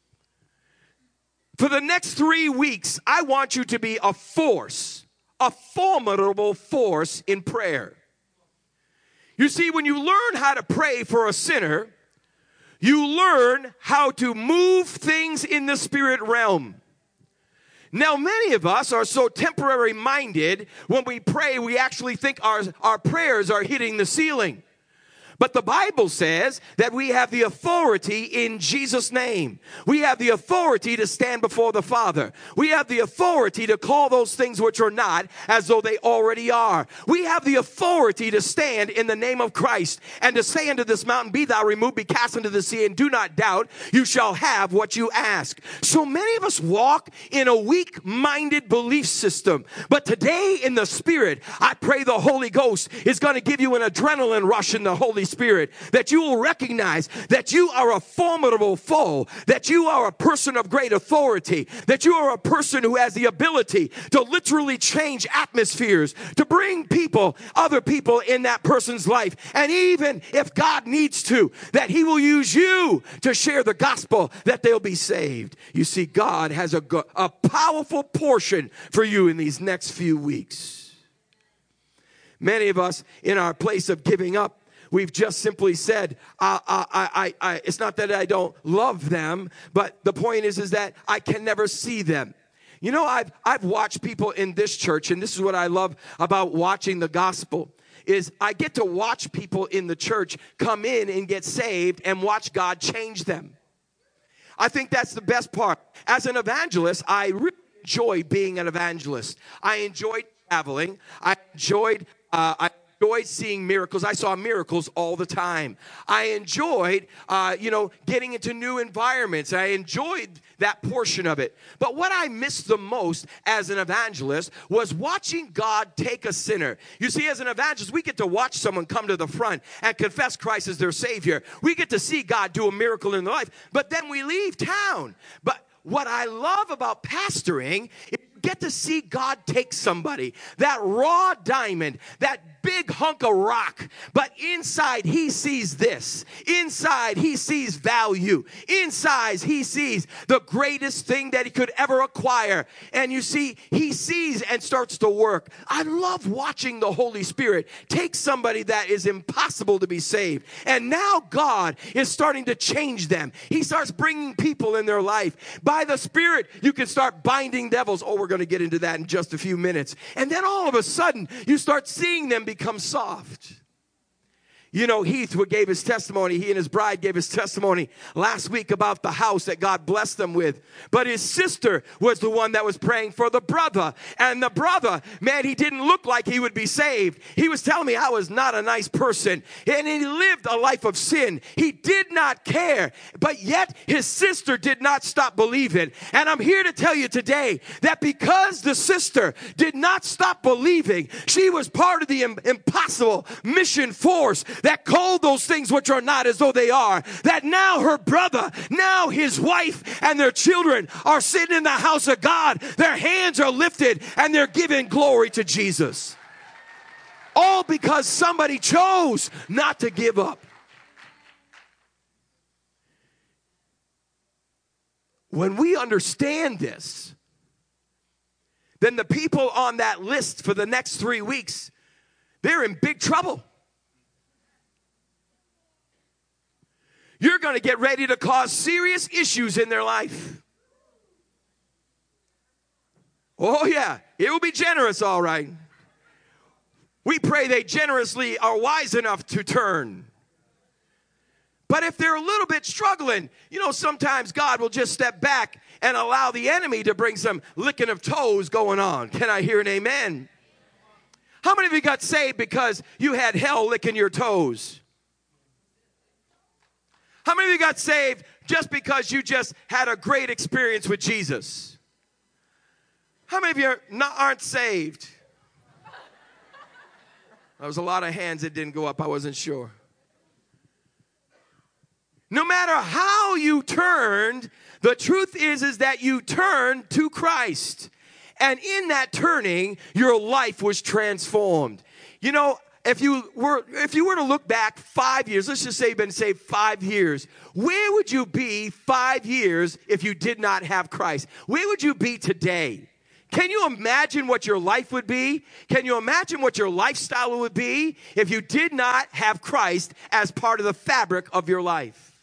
For the next 3 weeks, I want you to be a force, a formidable force in prayer. You see, when you learn how to pray for a sinner, you learn how to move things in the spirit realm. Now, many of us are so temporary minded, when we pray, we actually think our prayers are hitting the ceiling. But the Bible says that we have the authority in Jesus' name. We have the authority to stand before the Father. We have the authority to call those things which are not as though they already are. We have the authority to stand in the name of Christ and to say unto this mountain, be thou removed, be cast into the sea, and do not doubt, you shall have what you ask. So many of us walk in a weak-minded belief system. But today in the Spirit, I pray the Holy Ghost is going to give you an adrenaline rush in the Holy Spirit, that you will recognize that you are a formidable foe, that you are a person of great authority, that you are a person who has the ability to literally change atmospheres, to bring people, other people in that person's life. And even if God needs to, that he will use you to share the gospel, that they'll be saved. You see, God has a powerful portion for you in these next few weeks. Many of us in our place of giving up, we've just simply said, it's not that I don't love them, but the point is that I can never see them. You know, I've watched people in this church, and this is what I love about watching the gospel, is I get to watch people in the church come in and get saved and watch God change them. I think that's the best part. As an evangelist, I really enjoy being an evangelist. I enjoyed traveling. I enjoyed seeing miracles. I saw miracles all the time. I enjoyed, getting into new environments. I enjoyed that portion of it. But what I missed the most as an evangelist was watching God take a sinner. You see, as an evangelist, we get to watch someone come to the front and confess Christ as their Savior. We get to see God do a miracle in their life, but then we leave town. But what I love about pastoring is get to see God take somebody, that raw diamond, that big big hunk of rock, but inside he sees this. Inside he sees value. Inside he sees the greatest thing that he could ever acquire. And you see, he sees and starts to work. I love watching the Holy Spirit take somebody that is impossible to be saved. And now God is starting to change them. He starts bringing people in their life. By the Spirit, you can start binding devils. Oh, we're going to get into that in just a few minutes. And then all of a sudden, you start seeing them become soft. You know, Heath gave his testimony. He and his bride gave his testimony last week about the house that God blessed them with. But his sister was the one that was praying for the brother. And the brother, man, he didn't look like he would be saved. He was telling me I was not a nice person. And he lived a life of sin. He did not care. But yet his sister did not stop believing. And I'm here to tell you today that because the sister did not stop believing, she was part of the impossible mission force that called those things which are not as though they are. That now her brother, now his wife and their children are sitting in the house of God. Their hands are lifted and they're giving glory to Jesus. All because somebody chose not to give up. When we understand this, then the people on that list for the next 3 weeks, they're in big trouble. You're going to get ready to cause serious issues in their life. Oh, yeah. It will be generous, all right. We pray they generously are wise enough to turn. But if they're a little bit struggling, you know, sometimes God will just step back and allow the enemy to bring some licking of toes going on. Can I hear an amen? How many of you got saved because you had hell licking your toes? How many of you got saved just because you just had a great experience with Jesus? How many of you aren't saved? There was a lot of hands that didn't go up. I wasn't sure. No matter how you turned, the truth is that you turned to Christ. And in that turning, your life was transformed. You know, if you were to look back 5 years, let's just say you've been saved 5 years, where would you be 5 years if you did not have Christ? Where would you be today? Can you imagine what your life would be? Can you imagine what your lifestyle would be if you did not have Christ as part of the fabric of your life?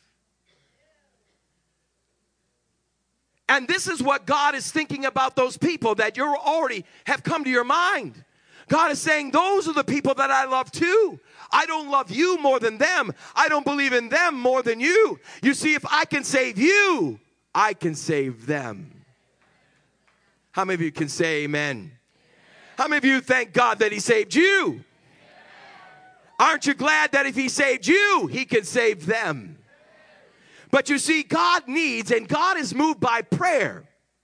And this is what God is thinking about those people that you already have come to your mind. God is saying, those are the people that I love too. I don't love you more than them. I don't believe in them more than you. You see, if I can save you, I can save them. How many of you can say amen? How many of you thank God that he saved you? Aren't you glad that if he saved you, he can save them? But you see, God needs, and God is moved by prayer.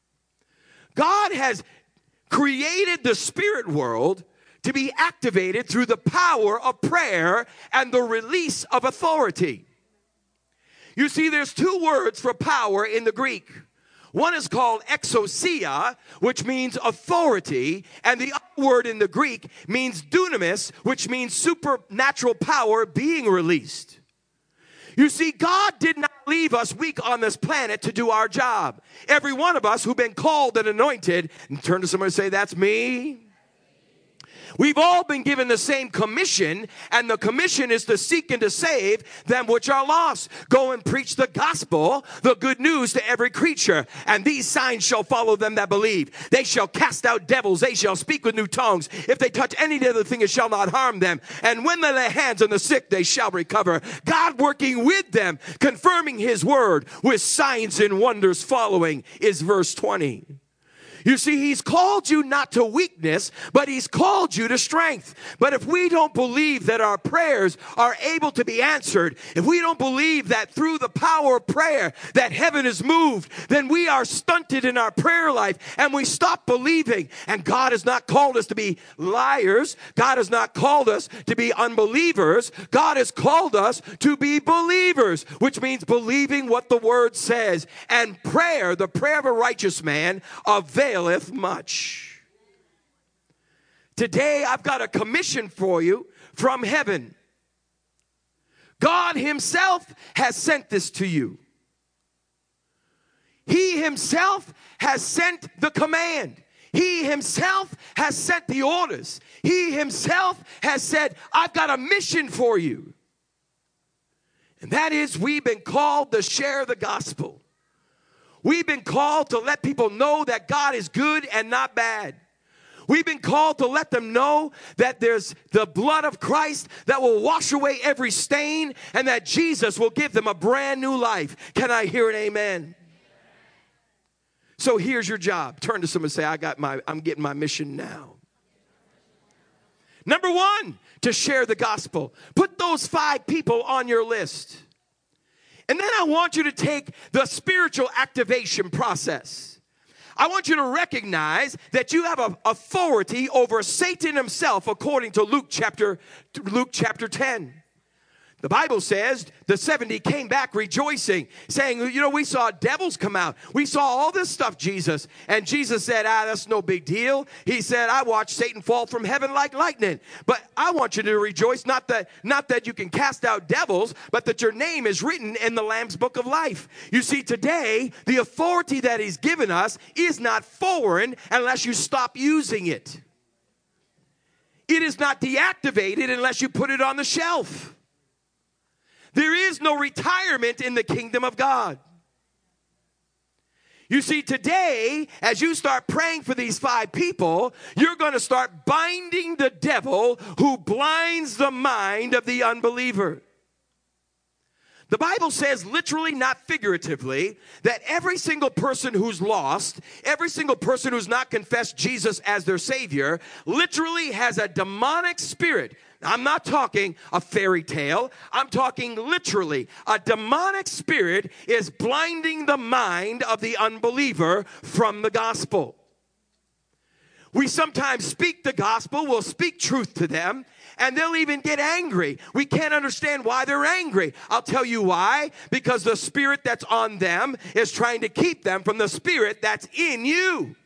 God has created the spirit world to be activated through the power of prayer and the release of authority. You see, there's two words for power in the Greek. One is called exousia, which means authority, and the other word in the Greek means dunamis, which means supernatural power being released. You see, God did not leave us weak on this planet to do our job. Every one of us who've been called and anointed, and turn to somebody and say, that's me. We've all been given the same commission, and the commission is to seek and to save them which are lost. Go and preach the gospel, the good news to every creature, and these signs shall follow them that believe. They shall cast out devils, they shall speak with new tongues. If they touch any other thing, it shall not harm them. And when they lay hands on the sick, they shall recover. God working with them, confirming his word, with signs and wonders following, is verse 20. You see, he's called you not to weakness, but he's called you to strength. But if we don't believe that our prayers are able to be answered, if we don't believe that through the power of prayer that heaven is moved, then we are stunted in our prayer life and we stop believing. And God has not called us to be liars. God has not called us to be unbelievers. God has called us to be believers, which means believing what the word says. And prayer, the prayer of a righteous man, availeth much. Today, I've got a commission for you from heaven. God himself has sent this to you. He himself has sent the command. He himself has sent the orders. He himself has said, I've got a mission for you. And that is, we've been called to share the gospel. We've been called to let people know that God is good and not bad. We've been called to let them know that there's the blood of Christ that will wash away every stain and that Jesus will give them a brand new life. Can I hear an amen? So here's your job. Turn to someone and say, I'm getting my mission now. Number one, to share the gospel. Put those 5 people on your list. And then I want you to take the spiritual activation process. I want you to recognize that you have an authority over Satan himself according to Luke chapter 10. The Bible says the 70 came back rejoicing, saying, we saw devils come out. We saw all this stuff, Jesus. And Jesus said, that's no big deal. He said, I watched Satan fall from heaven like lightning. But I want you to rejoice, not that you can cast out devils, but that your name is written in the Lamb's book of life. You see, today, the authority that he's given us is not foreign unless you stop using it. It is not deactivated unless you put it on the shelf. There is no retirement in the kingdom of God. You see, today, as you start praying for these 5 people, you're going to start binding the devil who blinds the mind of the unbeliever. The Bible says, literally, not figuratively, that every single person who's lost, every single person who's not confessed Jesus as their Savior, literally has a demonic spirit. I'm not talking a fairy tale. I'm talking literally. A demonic spirit is blinding the mind of the unbeliever from the gospel. We sometimes speak the gospel, we'll speak truth to them, and they'll even get angry. We can't understand why they're angry. I'll tell you why. Because the spirit that's on them is trying to keep them from the spirit that's in you.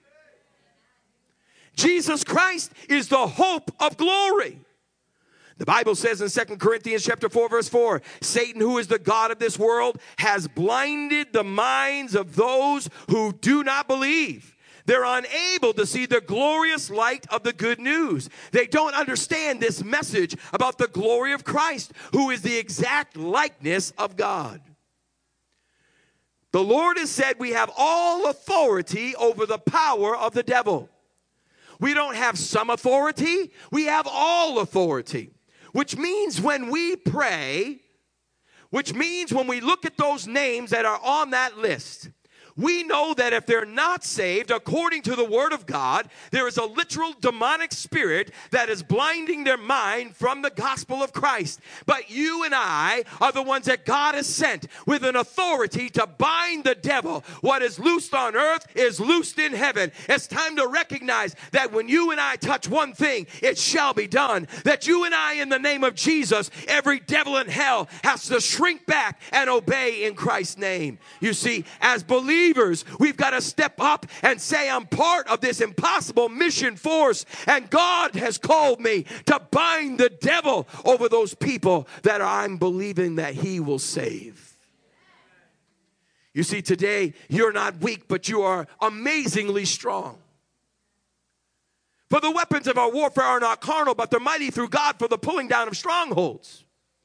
Jesus Christ is the hope of glory. The Bible says in 2 Corinthians chapter 4, verse 4, Satan, who is the god of this world, has blinded the minds of those who do not believe. They're unable to see the glorious light of the good news. They don't understand this message about the glory of Christ, who is the exact likeness of God. The Lord has said we have all authority over the power of the devil. We don't have some authority, we have all authority. Which means when we pray, which means when we look at those names that are on that list, we know that if they're not saved, according to the Word of God, there is a literal demonic spirit that is blinding their mind from the gospel of Christ. But you and I are the ones that God has sent with an authority to bind the devil. What is loosed on earth is loosed in heaven. It's time to recognize that when you and I touch one thing, it shall be done. That you and I, in the name of Jesus, every devil in hell has to shrink back and obey in Christ's name. You see, as believers, we've got to step up and say, I'm part of this impossible mission force, and God has called me to bind the devil over those people that I'm believing that he will save. You see, today, you're not weak, but you are amazingly strong. For the weapons of our warfare are not carnal, but they're mighty through God for the pulling down of strongholds.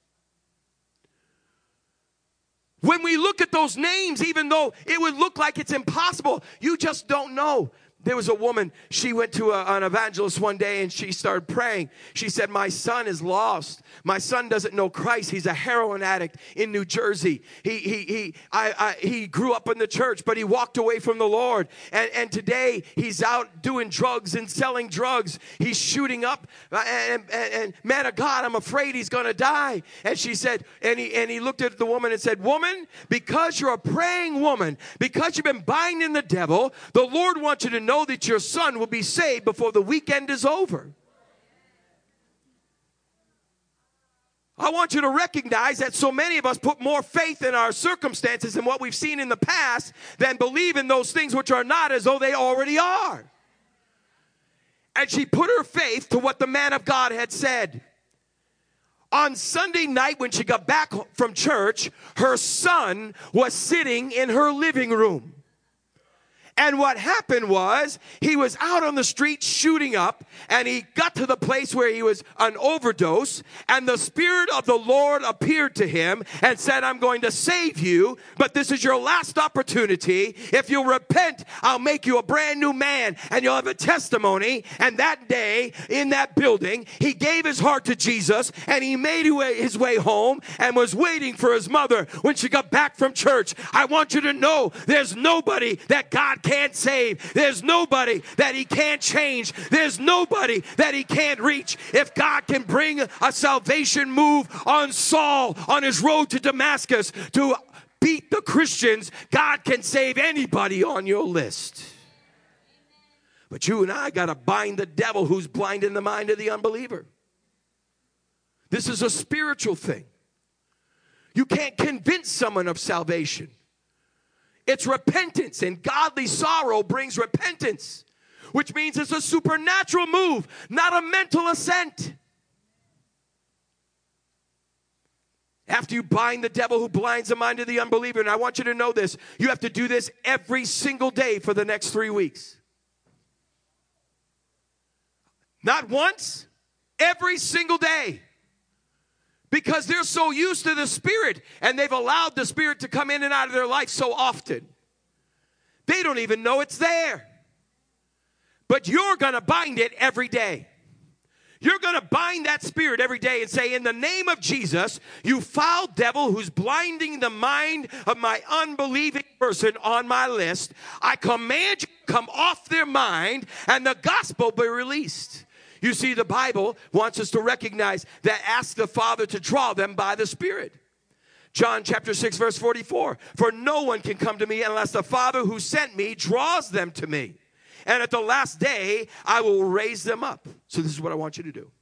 When we look at those names, even though it would look like it's impossible, you just don't know. There was a woman, she went to an evangelist one day and she started praying. She said, my son is lost. My son doesn't know Christ. He's a heroin addict in New Jersey. He grew up in the church, but he walked away from the Lord. And today he's out doing drugs and selling drugs. He's shooting up. And man of God, I'm afraid he's going to die. And she said, and he looked at the woman and said, woman, because you're a praying woman, because you've been binding the devil, the Lord wants you to know that your son will be saved before the weekend is over. I want you to recognize that so many of us put more faith in our circumstances and what we've seen in the past than believe in those things which are not as though they already are. And she put her faith to what the man of God had said. On Sunday night when she got back from church, her son was sitting in her living room. And what happened was he was out on the street shooting up, and he got to the place where he was an overdose, and the Spirit of the Lord appeared to him and said, I'm going to save you, but this is your last opportunity. If you repent, I'll make you a brand new man, and you'll have a testimony. And that day in that building, he gave his heart to Jesus, and he made his way home and was waiting for his mother when she got back from church. I want you to know there's nobody that God can't save. There's nobody that he can't change. There's nobody that he can't reach. If God can bring a salvation move on Saul on his road to Damascus to beat the Christians, God can save anybody on your list. But you and I got to bind the devil who's blinding the mind of the unbeliever. This is a spiritual thing. You can't convince someone of salvation. It's repentance, and godly sorrow brings repentance, which means it's a supernatural move, not a mental assent. After you bind the devil who blinds the mind of the unbeliever, and I want you to know this, you have to do this every single day for the next 3 weeks. Not once, every single day. Because they're so used to the Spirit, and they've allowed the Spirit to come in and out of their life so often. They don't even know it's there. But you're going to bind it every day. You're going to bind that spirit every day and say, in the name of Jesus, you foul devil who's blinding the mind of my unbelieving person on my list, I command you to come off their mind and the gospel be released. You see, the Bible wants us to recognize that ask the Father to draw them by the Spirit. John chapter 6, verse 44. For no one can come to me unless the Father who sent me draws them to me. And at the last day, I will raise them up. So this is what I want you to do.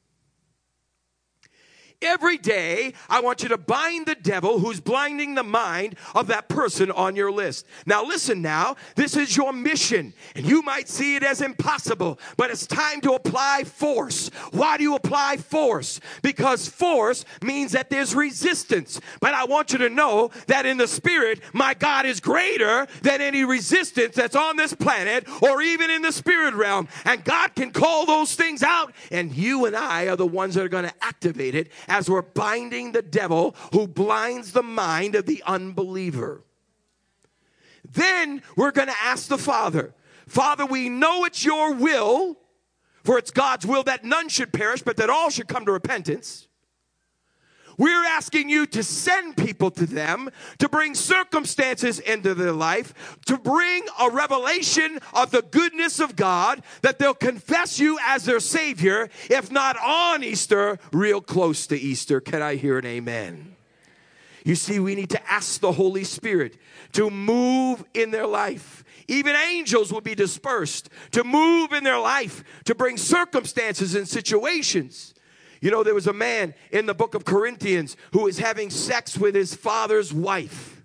Every day, I want you to bind the devil who's blinding the mind of that person on your list. Now listen now, this is your mission, and you might see it as impossible, but it's time to apply force. Why do you apply force? Because force means that there's resistance. But I want you to know that in the Spirit, my God is greater than any resistance that's on this planet or even in the spirit realm. And God can call those things out, and you and I are the ones that are going to activate it as we're binding the devil who blinds the mind of the unbeliever. Then we're going to ask the Father, Father, we know it's your will, for it's God's will that none should perish, but that all should come to repentance. We're asking you to send people to them, to bring circumstances into their life, to bring a revelation of the goodness of God, that they'll confess you as their Savior, if not on Easter, real close to Easter. Can I hear an amen? You see, we need to ask the Holy Spirit to move in their life. Even angels will be dispersed to move in their life, to bring circumstances and situations. You know, there was a man in the book of Corinthians who was having sex with his father's wife.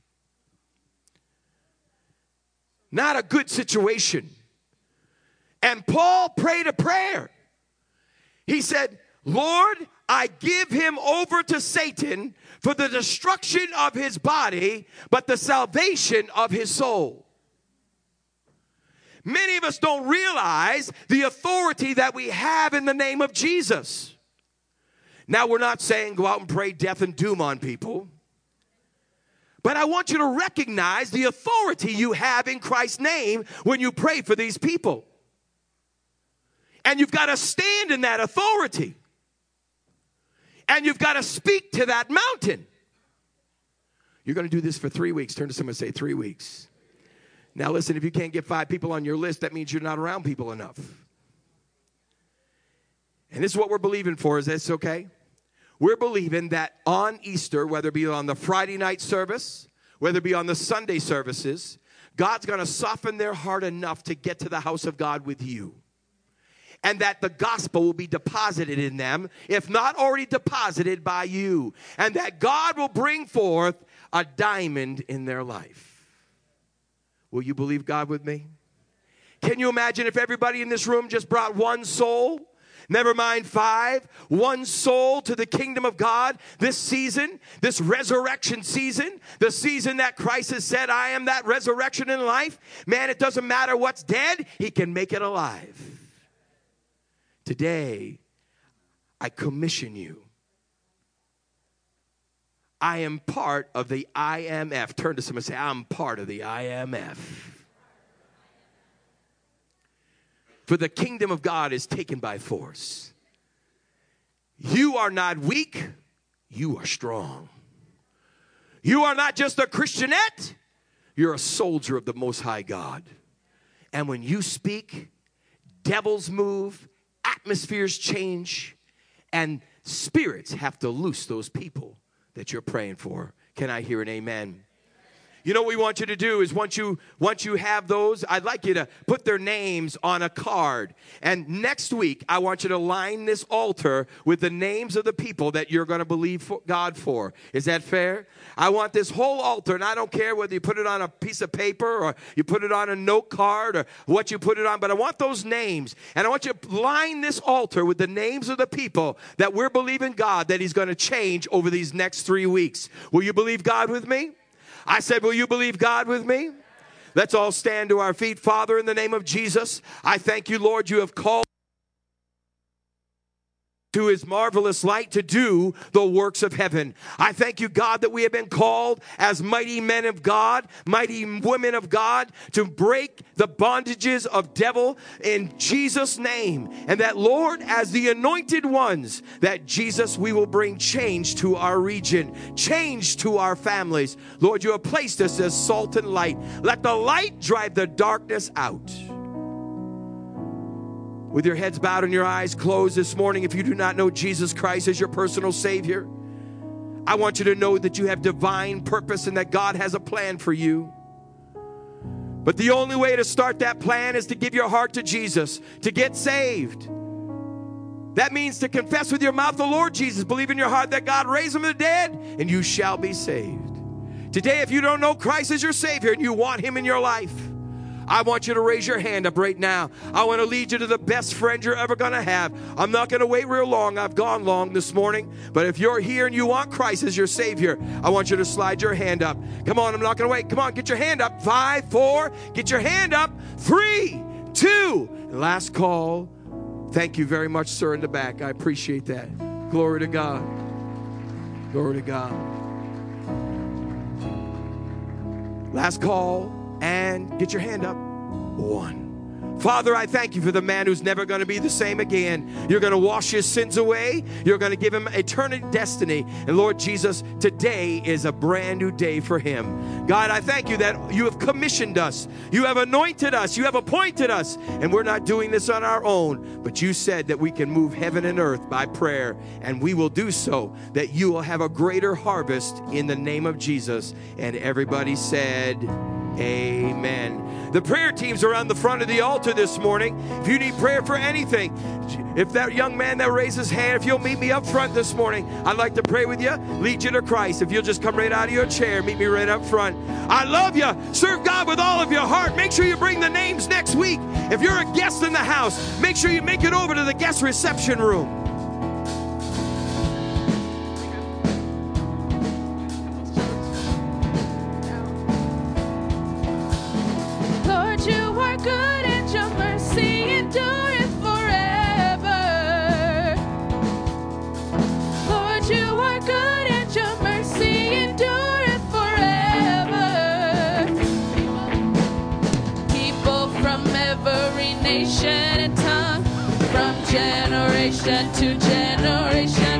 Not a good situation. And Paul prayed a prayer. He said, Lord, I give him over to Satan for the destruction of his body, but the salvation of his soul. Many of us don't realize the authority that we have in the name of Jesus. Now, we're not saying go out and pray death and doom on people. But I want you to recognize the authority you have in Christ's name when you pray for these people. And you've got to stand in that authority. And you've got to speak to that mountain. You're going to do this for 3 weeks. Turn to someone and say 3 weeks. Now listen, if you can't get 5 people on your list, that means you're not around people enough. And this is what we're believing for. Is this okay? We're believing that on Easter, whether it be on the Friday night service, whether it be on the Sunday services, God's going to soften their heart enough to get to the house of God with you. And that the gospel will be deposited in them, if not already deposited by you. And that God will bring forth a diamond in their life. Will you believe God with me? Can you imagine if everybody in this room just brought one soul? Never mind 5, 1 soul to the kingdom of God this season, this resurrection season, the season that Christ has said, I am that resurrection in life. Man, it doesn't matter what's dead, he can make it alive. Today, I commission you. I am part of the IMF. Turn to someone and say, I'm part of the IMF. For the kingdom of God is taken by force. You are not weak, you are strong. You are not just a Christianette, you're a soldier of the Most High God. And when you speak, devils move, atmospheres change, and spirits have to loose those people that you're praying for. Can I hear an amen? You know what we want you to do is once you have those, I'd like you to put their names on a card. And next week, I want you to line this altar with the names of the people that you're going to believe God for. Is that fair? I want this whole altar, and I don't care whether you put it on a piece of paper or you put it on a note card or what you put it on, but I want those names. And I want you to line this altar with the names of the people that we're believing God that he's going to change over these next 3 weeks. Will you believe God with me? I said, will you believe God with me? Let's all stand to our feet. Father, in the name of Jesus, I thank you, Lord, you have called to his marvelous light to do the works of heaven. I thank you, God, that we have been called as mighty men of God, mighty women of God, to break the bondages of devil in Jesus' name. And that, Lord, as the anointed ones, that Jesus, we will bring change to our region, change to our families. Lord, you have placed us as salt and light. Let the light drive the darkness out. With your heads bowed and your eyes closed this morning, if you do not know Jesus Christ as your personal Savior, I want you to know that you have divine purpose and that God has a plan for you. But the only way to start that plan is to give your heart to Jesus, to get saved. That means to confess with your mouth the Lord Jesus, believe in your heart that God raised him from the dead, and you shall be saved. Today, if you don't know Christ as your Savior and you want him in your life, I want you to raise your hand up right now. I want to lead you to the best friend you're ever going to have. I'm not going to wait real long. I've gone long this morning. But if you're here and you want Christ as your Savior, I want you to slide your hand up. Come on, I'm not going to wait. Come on, get your hand up. 5, 4, get your hand up. 3, 2, last call. Thank you very much, sir, in the back. I appreciate that. Glory to God. Glory to God. Last call. And get your hand up. 1. Father, I thank you for the man who's never going to be the same again. You're going to wash his sins away. You're going to give him eternal destiny. And Lord Jesus, today is a brand new day for him. God, I thank you that you have commissioned us. You have anointed us. You have appointed us. And we're not doing this on our own. But you said that we can move heaven and earth by prayer. And we will do so, that you will have a greater harvest in the name of Jesus. And everybody said, amen. The prayer teams are on the front of the altar this morning. If you need prayer for anything, if that young man that raised his hand, if you'll meet me up front this morning, I'd like to pray with you, lead you to Christ. If you'll just come right out of your chair, meet me right up front. I love you. Serve God with all of your heart. Make sure you bring the names next week. If you're a guest in the house, make sure you make it over to the guest reception room. Good and your mercy endureth forever. Lord, you are good and your mercy endureth forever. People from every nation and tongue, from generation to generation.